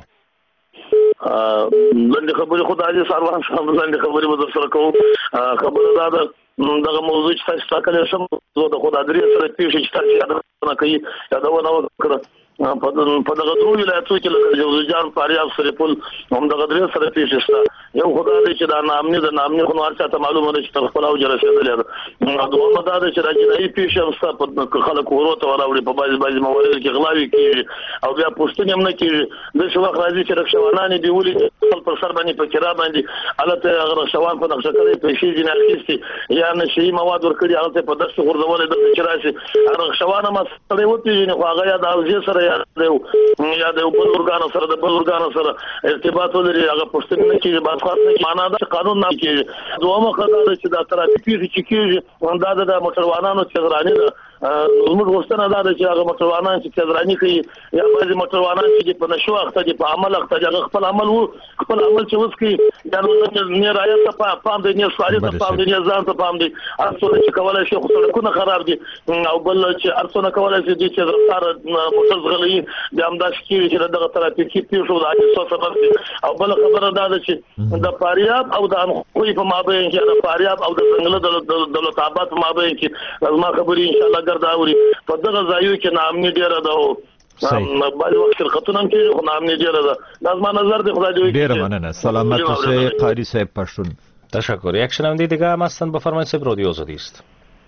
لنډې خبرې خو د حاجي سروان صاحب لنډې خبرې به در سره کوم. خبره دا ده دغه موضوع چې تاسو ټاکلی شم زه د خدادري سره پیښې چې تاسو یادونه کوي یادونه وکړه. په دغه دوه ولایتو کې لکه جوزجان، فاریاب، سرپل هم دغه درې سره پیښې شته. یو خدای دی چې دا نامني خو هر چا ته معلومه ده چې تر خپل اوج رسېدلې ده. دومره دا ده چې دا جنایي پیښې هم شته. په خلک ورو ته وراوړي، په بعضې مواردو کې غلاوې کېږي او بیا پوښتنې هم نه کېږي. داسې وخت راځي چې رکشوانان یې دې ولي خپل پر سر باندې په کرا باندې هلته هغه رکشوان په نقشه کړی پیسې ځینې اخیستې یا نشهي مواد ورکړي، هلته په دښتو غورځولې دلته چې راشي رکشوان هم سړی وپېژني خو هغه یا د حوزې سره یا د یو بل ارګان سره د بل ارګان سره ارتباط ولري، هغه پوښتنې نه کېږي. بعض خاص نه معنا ده چې قانون نه کېږي. دومره خبره ده چې دا ترافیکي چې کېږي دا د موټروانانو تېزراني ده. زموږ غوښتنه دا ده چې هغه موټروانان چې تېزراني کوي یا بعضې موټروانان چې په نشو اخته دي، په عمل اخته دي، هغه خپل عمل چې اوس کوي یا نه رعایت ته پام دی، نه سوالي ته پام دی، نه ځان ته پام دی. هر څونه چې کولی شي خو سړکونه خراب دي او بل چې هر څونه کولی شي دوی چې رفتار موټر ځغلوي بیا همداسې کېږي چې دغه ترافیکي پیښو د حادثو سبب دي. او بله خبره دا ده چې د فاریاب او د انخوی په مابین کې، د فاریاب او د ځنګله د دولت‌آباد په مابین کې زما خبرې انشاءالله ګرد اوري. په دغه ځایو کې ناامني ډېره ده او بعضې وخت شرکتونه هم کېږي خو ناامني ډېره ده. دا زما نظر دی. خدای دې وکړي. ډېره مننه. سلامت اوسئ قاري صاحب پښتون. تشکر. یک شنونده دیگه هم هستن، بفرمایید. صاحب رادیو آزادی است.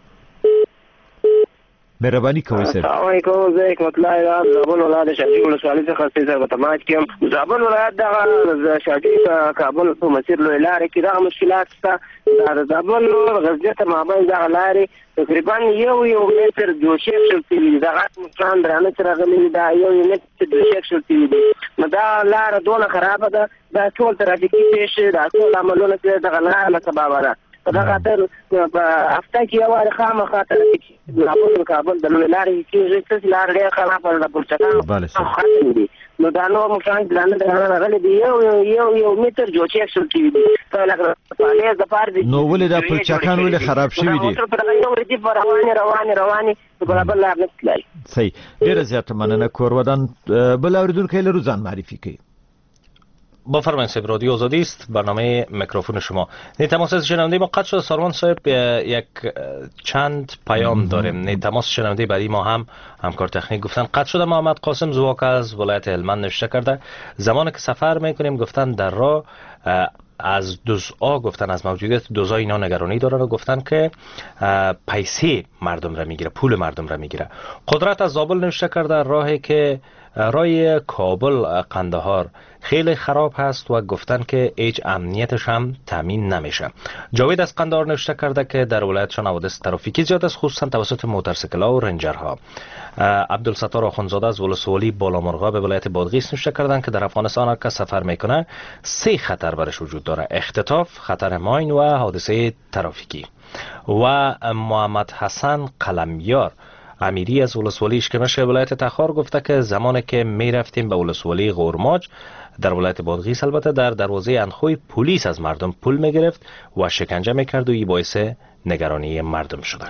مهربانی کوئ سر. السلام علیکم. زه حکمت الله رام زابل ولایت شاجي ولسوالۍ څخه سره تماس کوم. زابل ولایت د شاجي کابل په مسیر لوی لارې کې دا مشکلات شته. د زابل غزنی تر مابین دا لارې تقریبا یو متر جوشې شوې دا مکان درانه چې راغلي دا یو متر جوشې شوې نو دا لار دونه خرابه ده. دا ټول ترافیکي پیښې دا ټول عملونه چې د غلا سبب ده. دا خاطر په هفته کې یو وخت خامخا د کابل د لوی لارې کې چې لار ډېره خرابه ده په چټان دي. نو دا نو مکان درانه راغلي دي یو متر جوړ شوی دی. ته لکه په د پاره دي. نو ولې دا په چټان ولې خراب شوی دي؟ یو ردی په رواني په بل لار نه تلای. صحیح. ډېر زیات مننه. کور ودان بل اوریدونکو له روزان معرفی کوي. بفرمایید. صاحب رادیو آزادی است، برنامه میکروفون شما. تماس از شنونده ما قطع شد. ساروان صاحب یک چند پیام داریم. تماس شنونده بعدی ما هم همکار تکنیک گفتن قطع شده. محمد قاسم زواک از ولایت هلمند نوشته کرده زمانی که سفر میکنیم گفتن در راه از دوزا گفتن از موجودیت دوزا اینا نگرانی دارن و گفتن که پیسه مردم را میگیره، پول مردم را میگیره. قدرت از زابل نوشته کرده راهی که رای کابل قندهار خیلی خراب هست و گفتن که هیچ امنیتش هم تامین نمیشه. جاوید از قندهار نوشته کرده که در ولایتشان حوادث ترافیکی زیاد است، خصوصا توسط موتورسیکل‌ها و رنجرها. عبدالستار آخوندزاده از ولسوالی بالامرغاب به ولایت بادغیس نوشته کردن که در افغانستان که سفر میکنه 3 خطر برش وجود داره: اختطاف، خطر ماین و حادثه ترافیکی. و محمد حسن قلمیار امیری از ولسوالی اشکمش ولایت تخار گفته که زمانی که می رفتیم به ولسوالی غورماج در ولایت بادغیس البته در دروازه اندخوی پلیس از مردم پول می گرفت و شکنجه می کرد و این باعث نگرانی مردم شده.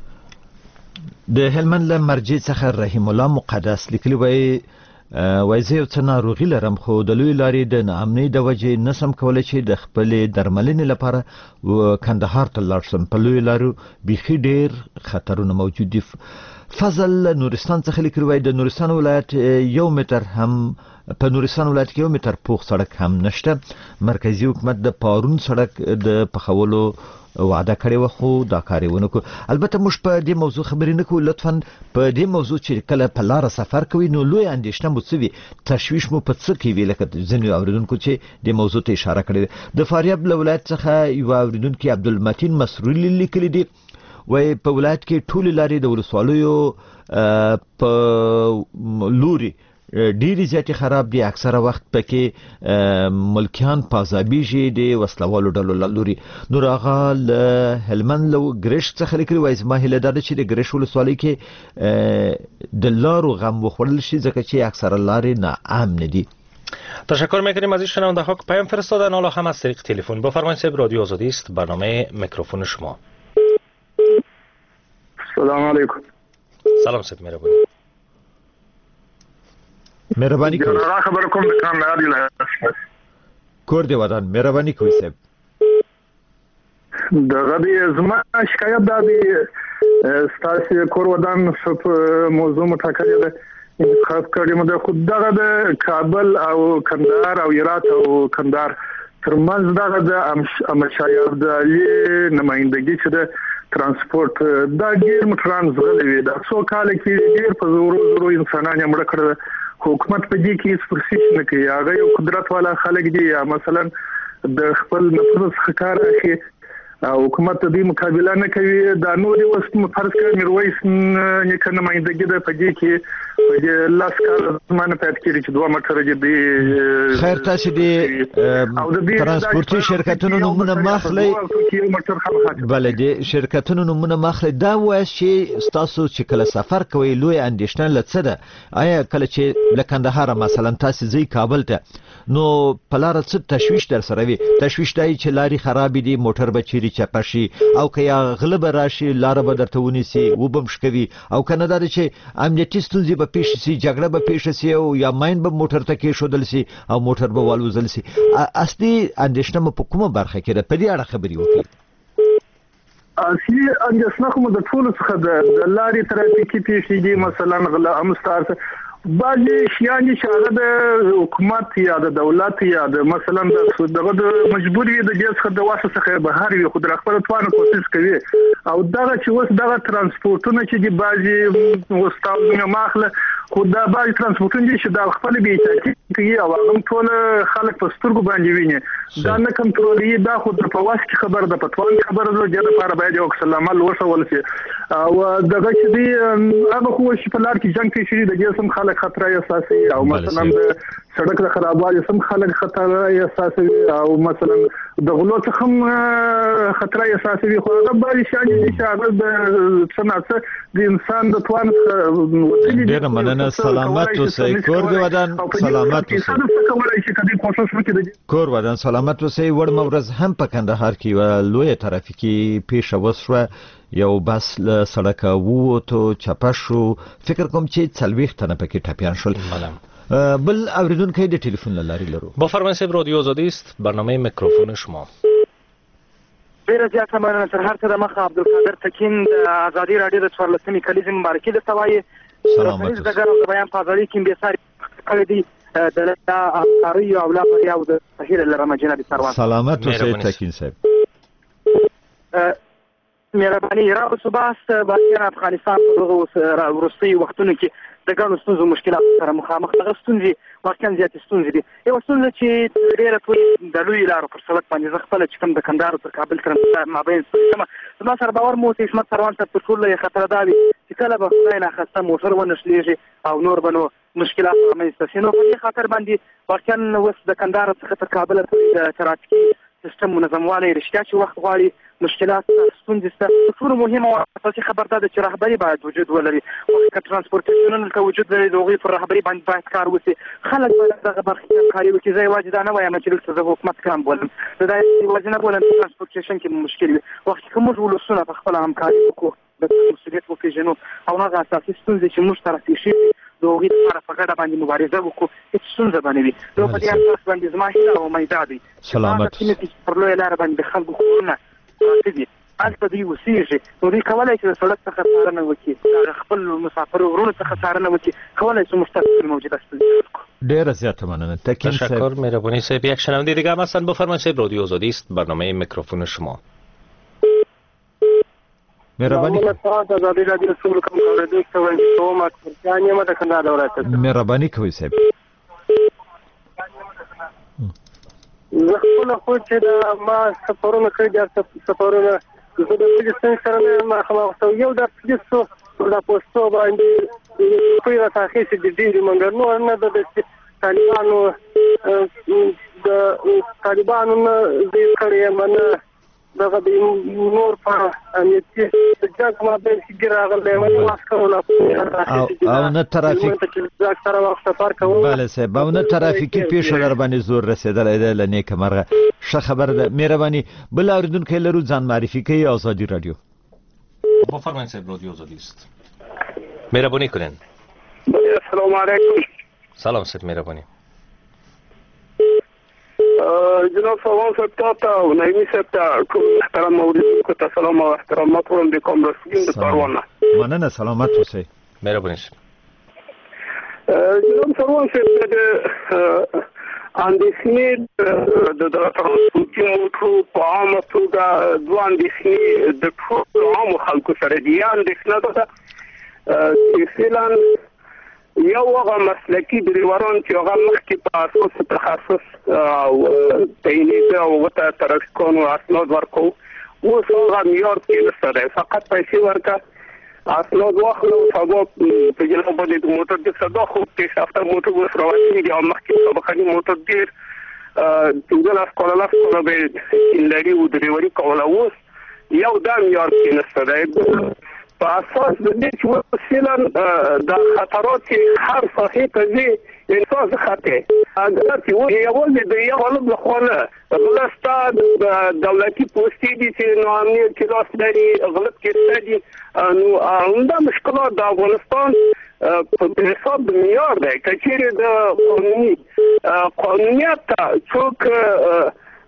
د هلمند له مرجع څخه رحیم الله مقدس لیکلی وای زه یو څه ناروغي لرم خو د لوی لارې د ناامنۍ د وجې نسم کولی چې د خپلې درملنې لپاره کندهار ته لاړ شم. په لوی لارو بیخي ډېر خطرونه موجود دي. فضل نورستان څخه لیکلی وای د نورستان ولایت یو متر هم په نورستان ولایت کې 1 متر پوخ سړک هم نشته. مرکزی حکومت د پارون سړک د پخولو وعده کړې و خو دا کار یې ونه کړ. البته موږ په دې موضوع خبرې نه کوو. لطفا په دې موضوع چې کله په لاره سفر کوي نو لوی اندېښنه مو څه وي، تشویش مو په څه کې وي، لکه ځینې اوریدونکو چې دې موضوع ته اشاره کړې ده. د فاریاب له ولایت څخه یو اوریدونکي عبدالمتین مسرولی لیکلي دي وایي په ولایت کې ټولې لارې د ولسوالیو په لوري ډیری زیاتې خراب دي. اکثره وخت پکې ملکیان پازابیږي د وسلوالو ډلو لوري. نور آغا له هلمند له ګرش څخه لیکلي وایي زما هیله دا ده چې د ګرش ولسوالۍ کې د لارو غم وخوړل شي ځکه چې اکثره لارې ناامن دي. تشکر میکنیم از این شنونده ها که پیام فرستادن. حالا هم از طریق تلفن. بفرمایید. صاحب رادیو آزادی است، برنامه میکروفون شما. سلام علیکم. سلام صاحب، مهربانی. مهربانی کوئ. جنرال خبر کوم د کامیاب دی کور دی ودان. مهربانی کوئ صاحب. دغه دې زما شکایت دا دی ستاسو کور ودان په موضوع متکړه ده خاص کړي مده خود دغه د کابل او کندهار او هرات او کندهار ترمنځ دغه د امشایاب د نمائندګي چې د ترانسپورت دا ډیر موټران زغلي دا څو کال کې ډیر په زورو انسانان مړ کړل. حکومت په دې کې هیڅ پرسیش نه کوي. هغه یو قدرت والا خلک دي یا مثلا د خپل نفوذ ښکار کوي او حکومت دې مقابله نه کوي. دا نور اوس فرض کړئ میرویس نیکه نمائندګي ده په دې کې په لاس کال زمانه پات کې چې 2 موټر دي. خیر تاسو دې ترانسپورتي شرکتونو نومونه ماخلي بل دې شرکتونو نومونه ماخلي. دا وایي چې تاسو چې کله سفر کوئ لوی اندېښنه لڅه ده. آیا کله چې لکندهار مثلا تاسو ځئ کابل ته نو په لار څه تشویش در سره وي؟ تشویش دی چې لارې خراب دي، موټر به چیرې چپه شي او که یا غله به راشي لاره به درته ونیسي وبم شکوي او که نه دا چې امنیتي ستونزې به پیښ شي، جګړه به پیښ شي او یا ماین به موټر ته کېښودل شي او موټر به والوزل شي. اصلي اندېښنه مو په کومه برخه کې ده؟ په دې اړه خبرې وکړئ. اصلي اندېښنه خو د ټولو څخه د لارې ترافیکي پیښې دي، مثلا غله امستار بعضی شیان چې هغه د حکومت یا د دولت یا د مثلا د مجبوري د جهاز څخه د واسطه څخه بهر وي خو د خپل توان کوشش کوي او دغه چې اوس دغه ترانسپورتونه چې د بعضي وستاونه ماخله خو دا بعضي ترانسپورتونه چې د خپل بیت کوي او هغه ټول خلک په سترګو باندې ویني دا نه کنټرولي دا خو د پواس کې خبر د پتوان خبر د جده لپاره باید یو سلامه وشول شي او دغه چې دی هغه خو چې په لار کې جنگ کې شي د جسم خلک خطر اساسي او مثلا د سړک د خرابوالي سم خلک خطر اساسي او مثلا د غلو څخه خطر اساسي خو هغه باندې چې هغه د صنعت د انسان د توان ډیر مننه سلامت اوسئ کور د ودان سلامت اوسئ کور ودان سلامت اوسئ وړ مورز هم په کندهار کې لوی ترافیکي پیښه وشوه یو بس له سړکه ووتو چپه شو فکر کوم چې څلوېښت تنه پکې ټپیان شول بل اوریدونکی د ټلیفون له لارې لرو بفرمایید صاحب رادیو آزادی است برنامه میکروفون شما ډیره زیاته مننه تر هر څه د مخه عبدالقادر تکین د ازادي راډیو د 14مې کلیزې مبارکي درته وایي سلامت د ګرم د بیان په ازادي کې بېساري کړی دی د افکاري او لا بریا او د صحیح لرمه جناب سروان سلامت اوسئ تکین صاحب مهرباني را صباس باندې افغانستان په دغه وروستي وختونو کې د ګڼو ستونزو مشکلات سره مخامخ دغه ستونزې واقعا زیاتې ستونزې دي یوه ستونزه چې ډېره ټولې د لویو لارو پر سړک باندې زه خپله چې کوم د کندهار تر کابل تر مابین ستونزه زما سره باور مو اوسئ عصمت سروان صاحب تر ټولو یې خطره دا وي چې کله به خدای ناخواسته موټر ونښلېږي او نور به نو مشکلات رامنځته شي نو په دې خاطر باندې واقعا اوس د کندهار څخه تر کابله پورې د ترافیکي سیستم منظموالی رښتیا چې وخت غواړي مشکلات ستونزې سته ټولو مهمه او اساسي خبر دا ده چې رهبري باید وجود ولري وخت که ترانسپورټیشنونه که وجود لري د هغوی پر رهبري باندې باید کار وشي خلک باید دغه برخې کې همکاري وکړي زه یوازې دا نه وایم چې دلته زه حکومت کم بولم زه دا یوازې نه بولم چې ترانسپورټیشن کې مشکل وي وخت که موږ ولسونه په خپله همکاري وکړو د مسؤلیت وپېژنو او هغه اساسي ستونزې چې موږ ته راپېښ شوي د هغوی لپاره په ګډه باندې مبارزه وکړو هېڅ ستونزه به نه وي نو په دې اساس باندې زما هیله او امید دا دی سلامت چې هغه پر لویه لاره باندې د خلکو کورونه پراته دي هلته دوی اوسېږي نو دوی کولی شي د سړک څخه څارنه وکړي د خپل مسافرو وروڼو څخه څارنه وکړي کولی شي موږ ته موجوده ستونزې ډیره زیاته مننه تکین صاحب تشکر مهربانی صاحب یک شنونده دیگه هم هستند بفرمایید صاحب رادیو آزادی است برنامه میکروفون شما مهربانی ازادي راډیو څخه کوم اوریدونکو ته وایم کوم اکثریت یې د کندهار ولایت مهرباني کوئ صاحب زه خپله خو چې د ما سفرونه کړي دي سفرونه زه د پولیسو سره نه مخامخ شوم یو د پولیسو د پوسټو باندې په یوه تاخیر چې د ډېرې مګر نور نه د طالبانو نه زه کړی یم نه دغه د نور په امنیتي جنګ مابین کې راغلی یم او نه ترافیک سره وخت سفر کوم بله صاحب او نه ترافیکي پیښو در باندې زور رسېدلی دی له نیکه مرغه ښه خبره ده مهرباني بل اورېدونکی لرو ځان معرفي کوي ازادي راډیو بفرمایید صاحب رادیو آزادی است مهربانی کنین السلام علیکم سلام صاحب مهربانی جناب سروان صاحب ته او نایمي صاحب ته کوم محترم اوریدونکو ته سلام او احترامات وړاندې کوم رسېږم د کاروان نه مننه سلامت اوسئ مهرباني جناب سروان صاحب د اندېښنې د ترانسپورټي موټرو په عامه توګه دوه اندېښنې د ټولو عامو خلکو سره دي یا اندېښنه ده چې فعلا یو هغه مسلکي ډریوران چې هغه مخکې په اساس تخصص او تعینېده او ورته ترافیکانو اسناد ورکوو اوس هغه معیار کې نشته دی فقط پیسې ورکړه اسناد واخله او سبا په جلسه باندې د موټر د صدا خو پیشرفته موټر اوس روانې دي او مخکې سابقني موټر ډېر 15 کاله به لري او ډریوري کوله اوس یو دا معیار کې نشته دی په اساس د دې چې فعلا د خطرات هر ساحې ته ځي انسان خطر اگر چې یوازې د یو غلط لخوا نه غلستا د دولتي پوستې دي چې نو امنیت کې لاس لري غلط کې دي نو همدا مشکلات د افغانستان په حساب د معیار دی که چیرې د قانونیت ته څوک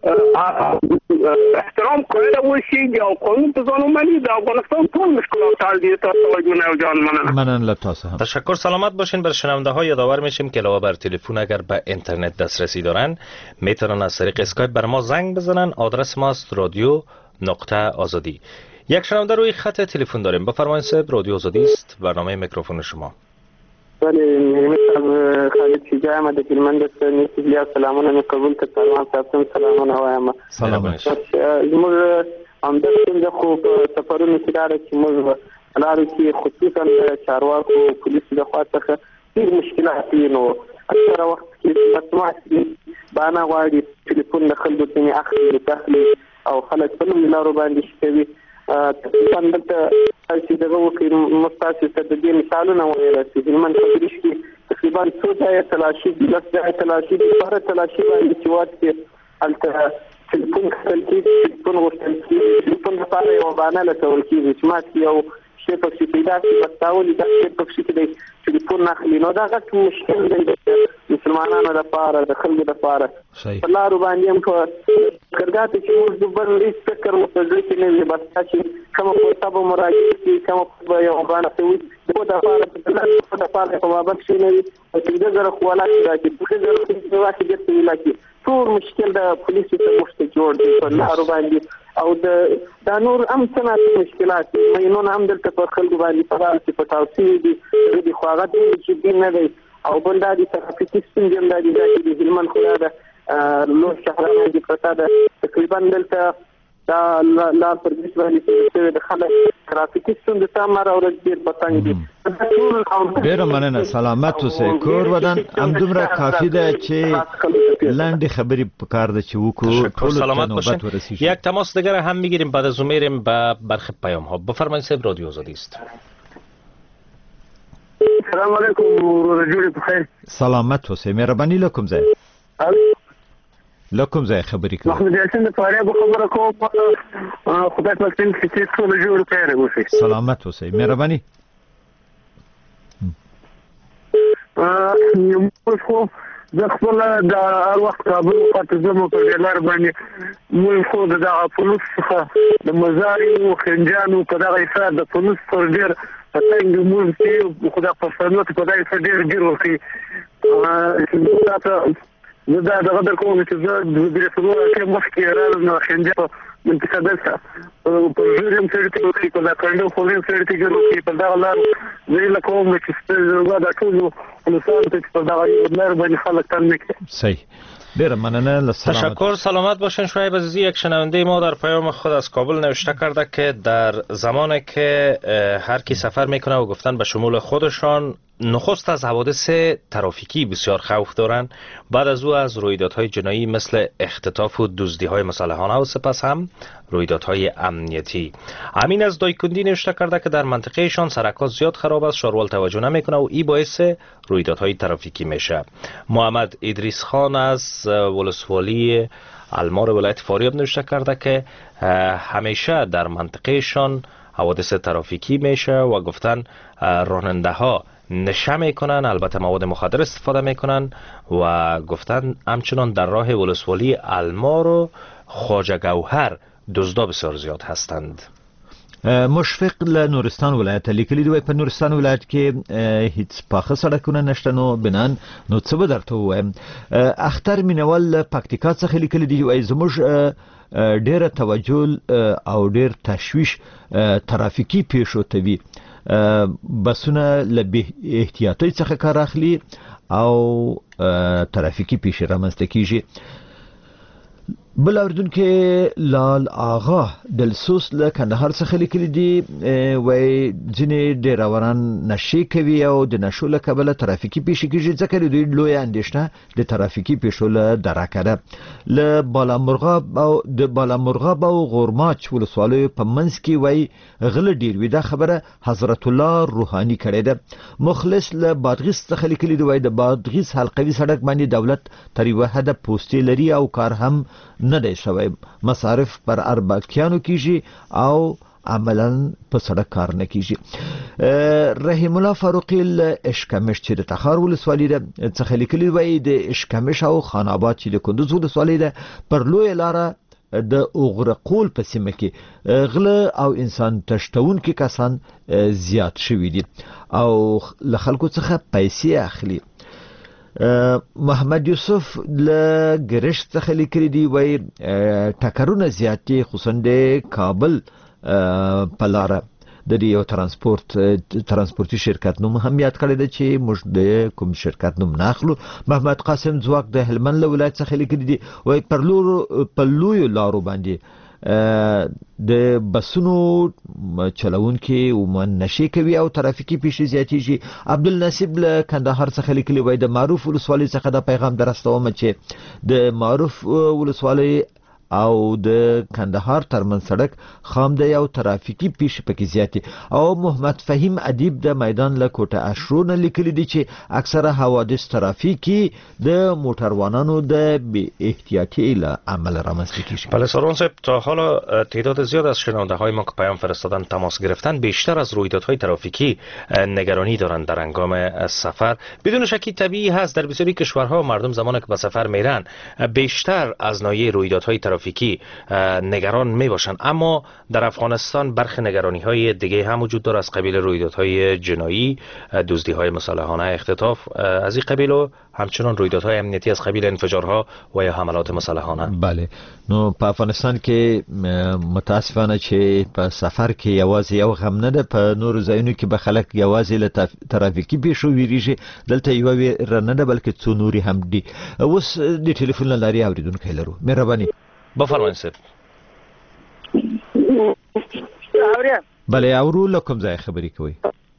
احترام قائل وشي او قانون په ځان ومني د افغانستان ټول مشکلات حل دي. تاسو توجه او جان منن له تاسو هم تشکر. سلامت باشین. بر شنونده ها یادآور میشیم که علاوه بر تلفن اگر به اینترنت دسترسی دارن میتونن از طریق اسکایپ بر ما زنگ بزنن. آدرس ماست رادیو.آزادی. یک شنونده روی خط تلفن داریم. بفرمایید صاحب. رادیو آزادی است. برنامه میکروفون شما. بله میرم خالد شجاع ما د هلمند څخه نیسي. سلامونه مې قبول کړ. سلام تاسو سلامونه وایم. سلام. زموږ همدغه خو په سفرونو کې دا چې موږ لارو کې خصوصا چارواکو پولیسو د خوا څخه ډېر مشکلات دي. نو اکثره وخت کې مسموعات باندې غواړي ټلیفون د خلکو څخه اخلي او خلک په نوم لارو باندې شي. تقریبا دلته چې دغه وکړي مستاسي ته د دې مثالونه وایي چې هلمند په دې کې تقریبا څو ځای تلاشي دي، لږ ځای تلاشي دي، هر تلاشي باندې چې واټ الته ټلیفون ټلیفون ورته ټلیفون لپاره یو باندې لټول کېږي چې ما یو شی په څه پیدا کې بتاولې دا شی په څه کې دی ټلیفون ناخلي. نو دا غټ مشکل دی مسلمانانو لپاره د خلکو لپاره. په لارو باندې هم په کړګاته چې موږ د بل هیڅ فکر مو په ځای کې نه وي، بس چې کوم په تاسو مراجعه کوي کوم په یو باندې کوي دغه د لپاره په لپاره په باب کې نه وي چې دغه خپلات راځي دغه د واکې د ویلاکي ټول مشکل د پولیسو ته مشته جوړ دي په لارو باندې او دا نور هم څنګه مشکلات مینون هم دلته په خلکو باندې په حال کې په تاسو دي د خواغت چې دین نه دی او بل د ترافیکي ستونزې هم د هلمند خو دا لو شهرانه دي پتا ده تقریبا دلته دا لار پر دې باندې چې د خلک ترافیکي ستونزې تامر او ډېر پتنګ دي. ډېر مننه. سلامت اوسئ. کور ودان همدومره کافی ده چې لاندې خبرې پکار ده چې وکړو. ټول سلامت باشین. یک تماس دیگر هم میگیریم بعد از اون میریم به برخی پیام ها. بفرمایید صاحب. رادیو آزادی است. سلام علیکم. رجوع بخیر. سلامت اوسئ. مهرباني لکم ځای لکم ځای خبرې کوي. محمد یاسین د فاریاب خبره کوم. خدای په تاسو کې څه جوړ کړی اوسئ. سلامت اوسئ. مهرباني. موږ خو د خپل د هر وخت کابل په زمو په ډلر باندې موږ خو د پولیس څخه د مزاري او خنجانو په دغه حساب د پولیس پر ډیر څنګه موږ چې خدای په سنت په دغه حساب ډیر ورخي دا دغه د کوم چې د رسولو کې مخکې راځنه خنجان منطقه دلته په جوړم سره کې په دا کندو خو یې سره کې ګرځي په دا لار زه له کوم چې ستاسو دا ټول نو څنګه په دا لار باندې خلک تل نکړي. صحیح. ډیر مننه. تشکر. سلامت باشین. شعیب عزیزی یک شنونده ما در پیام خود از کابل نوشته کرده که در زمانی که هر کی سفر میکنه و گفتن به شمول خودشان نخست از حوادث ترافیکی بسیار خوف دارند، بعد از او از رویدادهای جنایی مثل اختطاف و دزدی‌های مسلحانه و سپس هم رویدادهای امنیتی. امین از دایکندی نوشته کرده که در منطقهشان سرکات زیاد خراب است، شاروال توجه نمیکنه و این باعث رویدادهای ترافیکی میشه. محمد ادریس خان از ولسوالی المار ولایت فاریاب نوشته کرده که همیشه در منطقهشان حوادث ترافیکی میشه و گفتن راننده ها نشه میکنن، البته مواد مخدر استفاده میکنن و گفتن همچنان در راه ولسوالی المار و خواجه گوهر دزدا بسیار زیاد هستند. مشفق له نورستان ولایت لیکلی دی په نورستان ولایت کې هیڅ پاخه سړکونه نشته نو بنان نو څه به درته وایم. اختر مینوال پکتیکا څخه لیکلی دی وای زموږ ډیره توجه او ډیر تشویش ترافیکی پیښو ته وی بسونه له به احتیاطي څخه کار اخلي او ترافیکی پیښې رامنځته کیږي. بل اردن کې لال آغا دلسوس له کندهار څخه لیکلي دي وای ځینې ډیروران نشي کوي او د نشو له کبله ترافیکی پیښې کیږي ځکه دوی لوی اندېښنه د ترافیکی پیښو له درکه ده. له بالامرغاب او غورماچ ولسوالیو په منځ کې وای غل ډیر وي. دا خبره حضرت الله روحاني کړې ده. مخلص له بادغیس څخه لیکلي دی وای د بادغیس حلقوي سړک باندې دولت تر یو حد پوسټي لري او کار هم نه دی شوی. مصارف پر اربکیانو کیږي او عملاً په سړک کار نه کیږي. رحیم الله فاروقی له اشکمش چې د تخار ولسوالۍ ده څخه لیکلي وای د اشکمش او خان آباد چې د کندوز ولسوالۍ ده پر لوی لاره د اوغرقول په سیمه کې غله او انسان تشتون کې کسان زیات شوي دي او له خلکو څخه پیسې اخلي. محمد یوسف له ګرشت څخه لیکلي دی وای ټکرونه زیات دي خصوصا د کابل په لاره د یو ترانسپورتي شرکت نوم هم یاد کړی دی چې موږ د کوم شرکت نوم ناخلو. محمد قاسم ځواک د هلمند له ولایت څخه لیکلي دی وای پر لویو لارو باندې د بسونو چلونکي ومن نشي کوي او ترافیکي پیښې زیاتېږي. عبدالنصیب له کندهار څخه لیکلي وای د معروف ولسوالۍ څخه د پیغام درستوم چې د معروف ولسوالۍ او د کندهار ترمن سړک خام دی او ترافیکي پیښې پکې زیاتې. او محمد فهیم ادیب د میدان له کوټه اشرونه لیکلي دي چې اکثره حوادث ترافیکی د موټروانانو د بی احتیاطی له عمل رامنځته کیږي. بله سارون صاحب، تا حالا تعداد زیاد از شنونده های ما که پیام فرستادن تماس گرفتن بیشتر از رویدادهای ترافیکی نگرانی دارند در هنگام سفر. بدون شکی طبیعی هست در بسیاری کشورها مردم زمانی که به سفر میرن بیشتر از ناحیه رویدادهای ترافیکی نگران می باشند، اما در افغانستان برخی نگرانی های دیگه هم وجود داره از قبیل رویدادهای جنایی، دزدی های مسلحانه، اختطاف از این قبیل و همچنان رویدادهای امنیتی از قبیل انفجارها و یا حملات مسلحانه. بله، نو په افغانستان کې متاسفانه چې په سفر کې یوازې یو غم نه ده، په نورو ځایونو کې به خلک یوازې له ترافیکي پیښو ویریږي، دلته یوه ویره نه ده بلکې څو نورې هم دي. اوس د ټلیفون له لارې اورېدونکی لرو. مهرباني بفرمایئ صاحب. بله اورو، له کوم ځای خبرې کوئ؟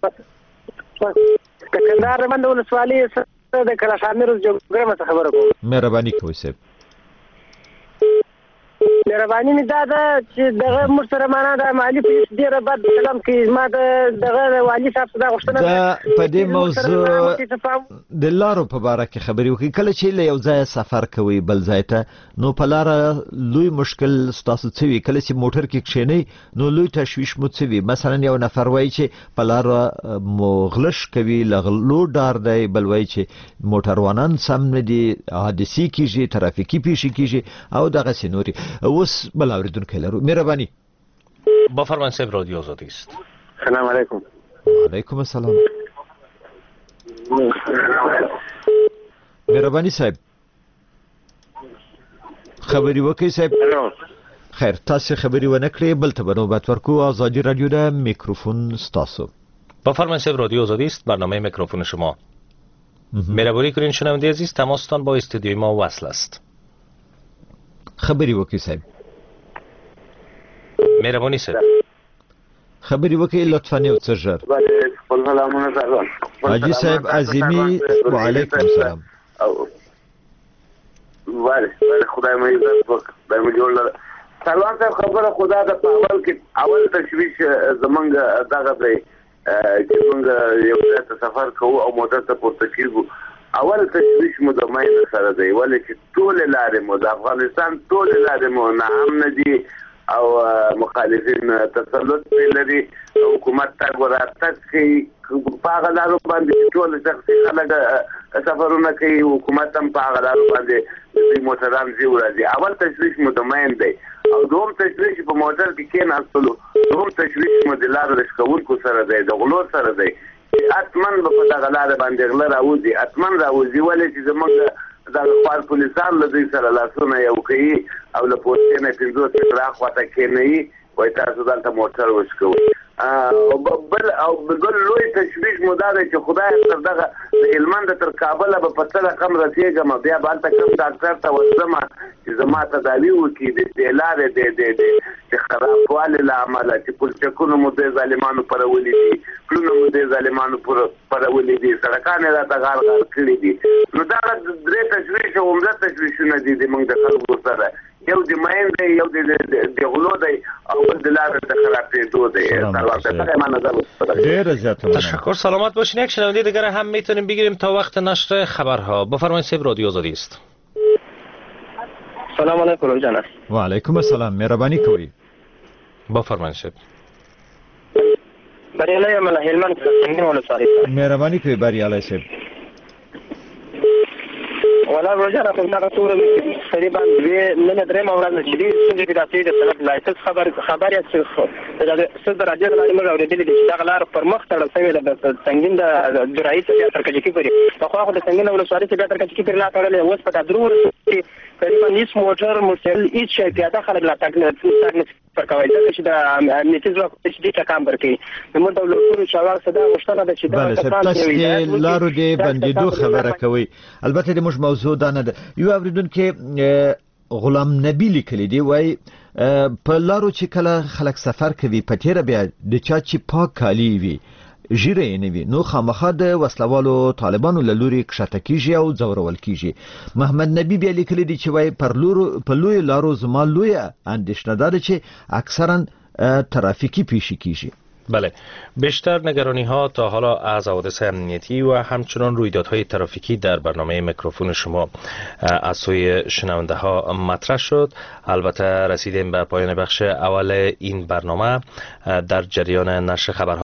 کندهار رمند ولسوالۍ د کلاشامیر جوګرم څخه خبره کوم. مهرباني کوئ صاحب. مهرباني مې دا ده چې دغه موږ سره معنا د مالي پولیس ډېره بد چلم کوي. ما دغه والي صاحب څخه دا غوښتنه ده په دې موضوع د لارو په باره کې خبرې وکړي. کله چې له یو ځایه سفر کوئ بل ځای ته، نو په لاره لوی مشکل ستاسو څه وي؟ کله چې موټر کې کښېنئ نو لوی تشویش مو څه وي؟ مثلا یو نفر وایي چې په لاره مو غلش کوي، له غلو ډار دی، بل وایي چې موټروانان سم نه دي، حادثې کېږي، ترافیکي پیښې کېږي او دغسې نورې. اوس بل اورېدونکی لرو. مهرباني. بفرمایئ صاحب، رادیو آزادی است. سلام علیکم. وعلیکم السلام. مهرباني صاحب خبري وکړئ صاحب. خیر، تاسو خبري ونه کړئ، بل ته به نوبت ورکو. آزادی رادیو ده، میکروفون ستاسو. بفرمایئ صاحب، رادیو آزادی است، برنامه میکروفون شما. مهربانی کنین شنونده عزیز، تماستان با استودیوی ما وصل است. خبري وکړئ صاحب. مهرباني صاحب خبري وکړئ لطفا یو څه ژر. حاجی صاحب عظیمی، وعلیکم السلام. بله خدای مې عزت وکړي، خدای مې جوړ لره. سلام صاحب، خبره خدا د اول کې اول تشویش زمونږ دغه دی چې موږ یو ځای ته سفر کوو او موټر ته پورته کېږو، اول تشویش مو د ماین سره دی، ولې چې ټولې لارې مو د افغانستان ټولې لارې مو ناامنه دي او مخالفین تسلط پرې لري. حکومت تګ وراتګ کوي په هغه لارو باندې، ټول شخصي خلک سفرونه کوي، حکومت هم په هغه لارو باندې د موټران ځي ورځي. اول تشویش مو د ماین دی او دوم تشویش په موټر کې کېناستلو، دوم تشویش مو د لارو د ښکوونکو سره دی، د غلو سره دی. اتمن به په دغه لاره باندې غله راوځي، اتمن راوځي، ولې چې زموږ د خوار پولیسان له دوی سره لاسونه یو کوي او له پوستې نه 50 متره اخواته کېنوي، وایي تاسو دلته موټر وشکوئ. بل لوی تشویش مو دا دی چې خدای تر دغه د هلمند تر کابله به په څه رقم رسېږم، بیا به هلته کوم ډاکټر ته ورځم چې زما تداوي وکړي د دې لارې د خرابوالي له امله چې پلچکونه مو د ظالمانو پرولي دي، پلونه مو د ظالمانو پرولي دي، سړکان یې راته غار کړي دي. نو دا درې تشویش او عمده تشویشونه دي زموږ د خلکو سره. یو د ماین دی، یو د غلو دی او بل د لارې د خرابېدو دی. تشکر، سلامت باشین. یک شنونده دیگر هم میتونیم بگیریم تا وقت نشر خبرها. بفرمایید صاحب، رادیو آزادی است. سلام علیکم جان. و علیکم السلام. مهربانی کوي. بفرمایید صاحب. بریالی یم له هلمند سنګین ولسوالۍ مهرباني کوي بریالی صاحب. ولا روزانه په دغه تور تقریبا نن درې مورز چې دي څنګه د راتې د سند لایسنس خبر یا څه د راځي د لارې موږ اورېدلې چې دا لار پر مخ تړل شوی د سنگین د جرایي څخه تر کچې پورې په خو د سنگین ولسوالۍ څخه تر کچې پورې لا تړلې اوس په درور تقریبا هیڅ موټر مرسل هیڅ شي پیاده خلک لا تاګ پر کوي چې د امنیتي ځواک چې دې کام ورکړي موږ د ولورو شواغ صدا غوښتنه ده چې دا تاسو لارو دې بندیدو خبره کوي. البته د مش موضوع دا نه ده. یو اوریدونکو غلام نبی لیکلی دی وای په لارو چې کله خلک سفر کوي په تیره بیا د چا چې پاک کالی وي ژیره نه وي نو خامخا د وسلوالو طالبانو له لوري کښته کیږي او ځورول کیږي. محمد نبی بیا لیکلی دی چې وای په لوی لارو زما لوی اندیشنه ده چې اکثرا ترافیکی پیش کیږي. بله، بیشتر نگرانی ها تا حالا از حوادث امنیتی و همچنان رویدادهای ترافیکی در برنامه میکروفون شما از سوی شنونده ها مطرح شد. البته رسیدیم به پایان بخش اول این برنامه. در جریان نشر خبرها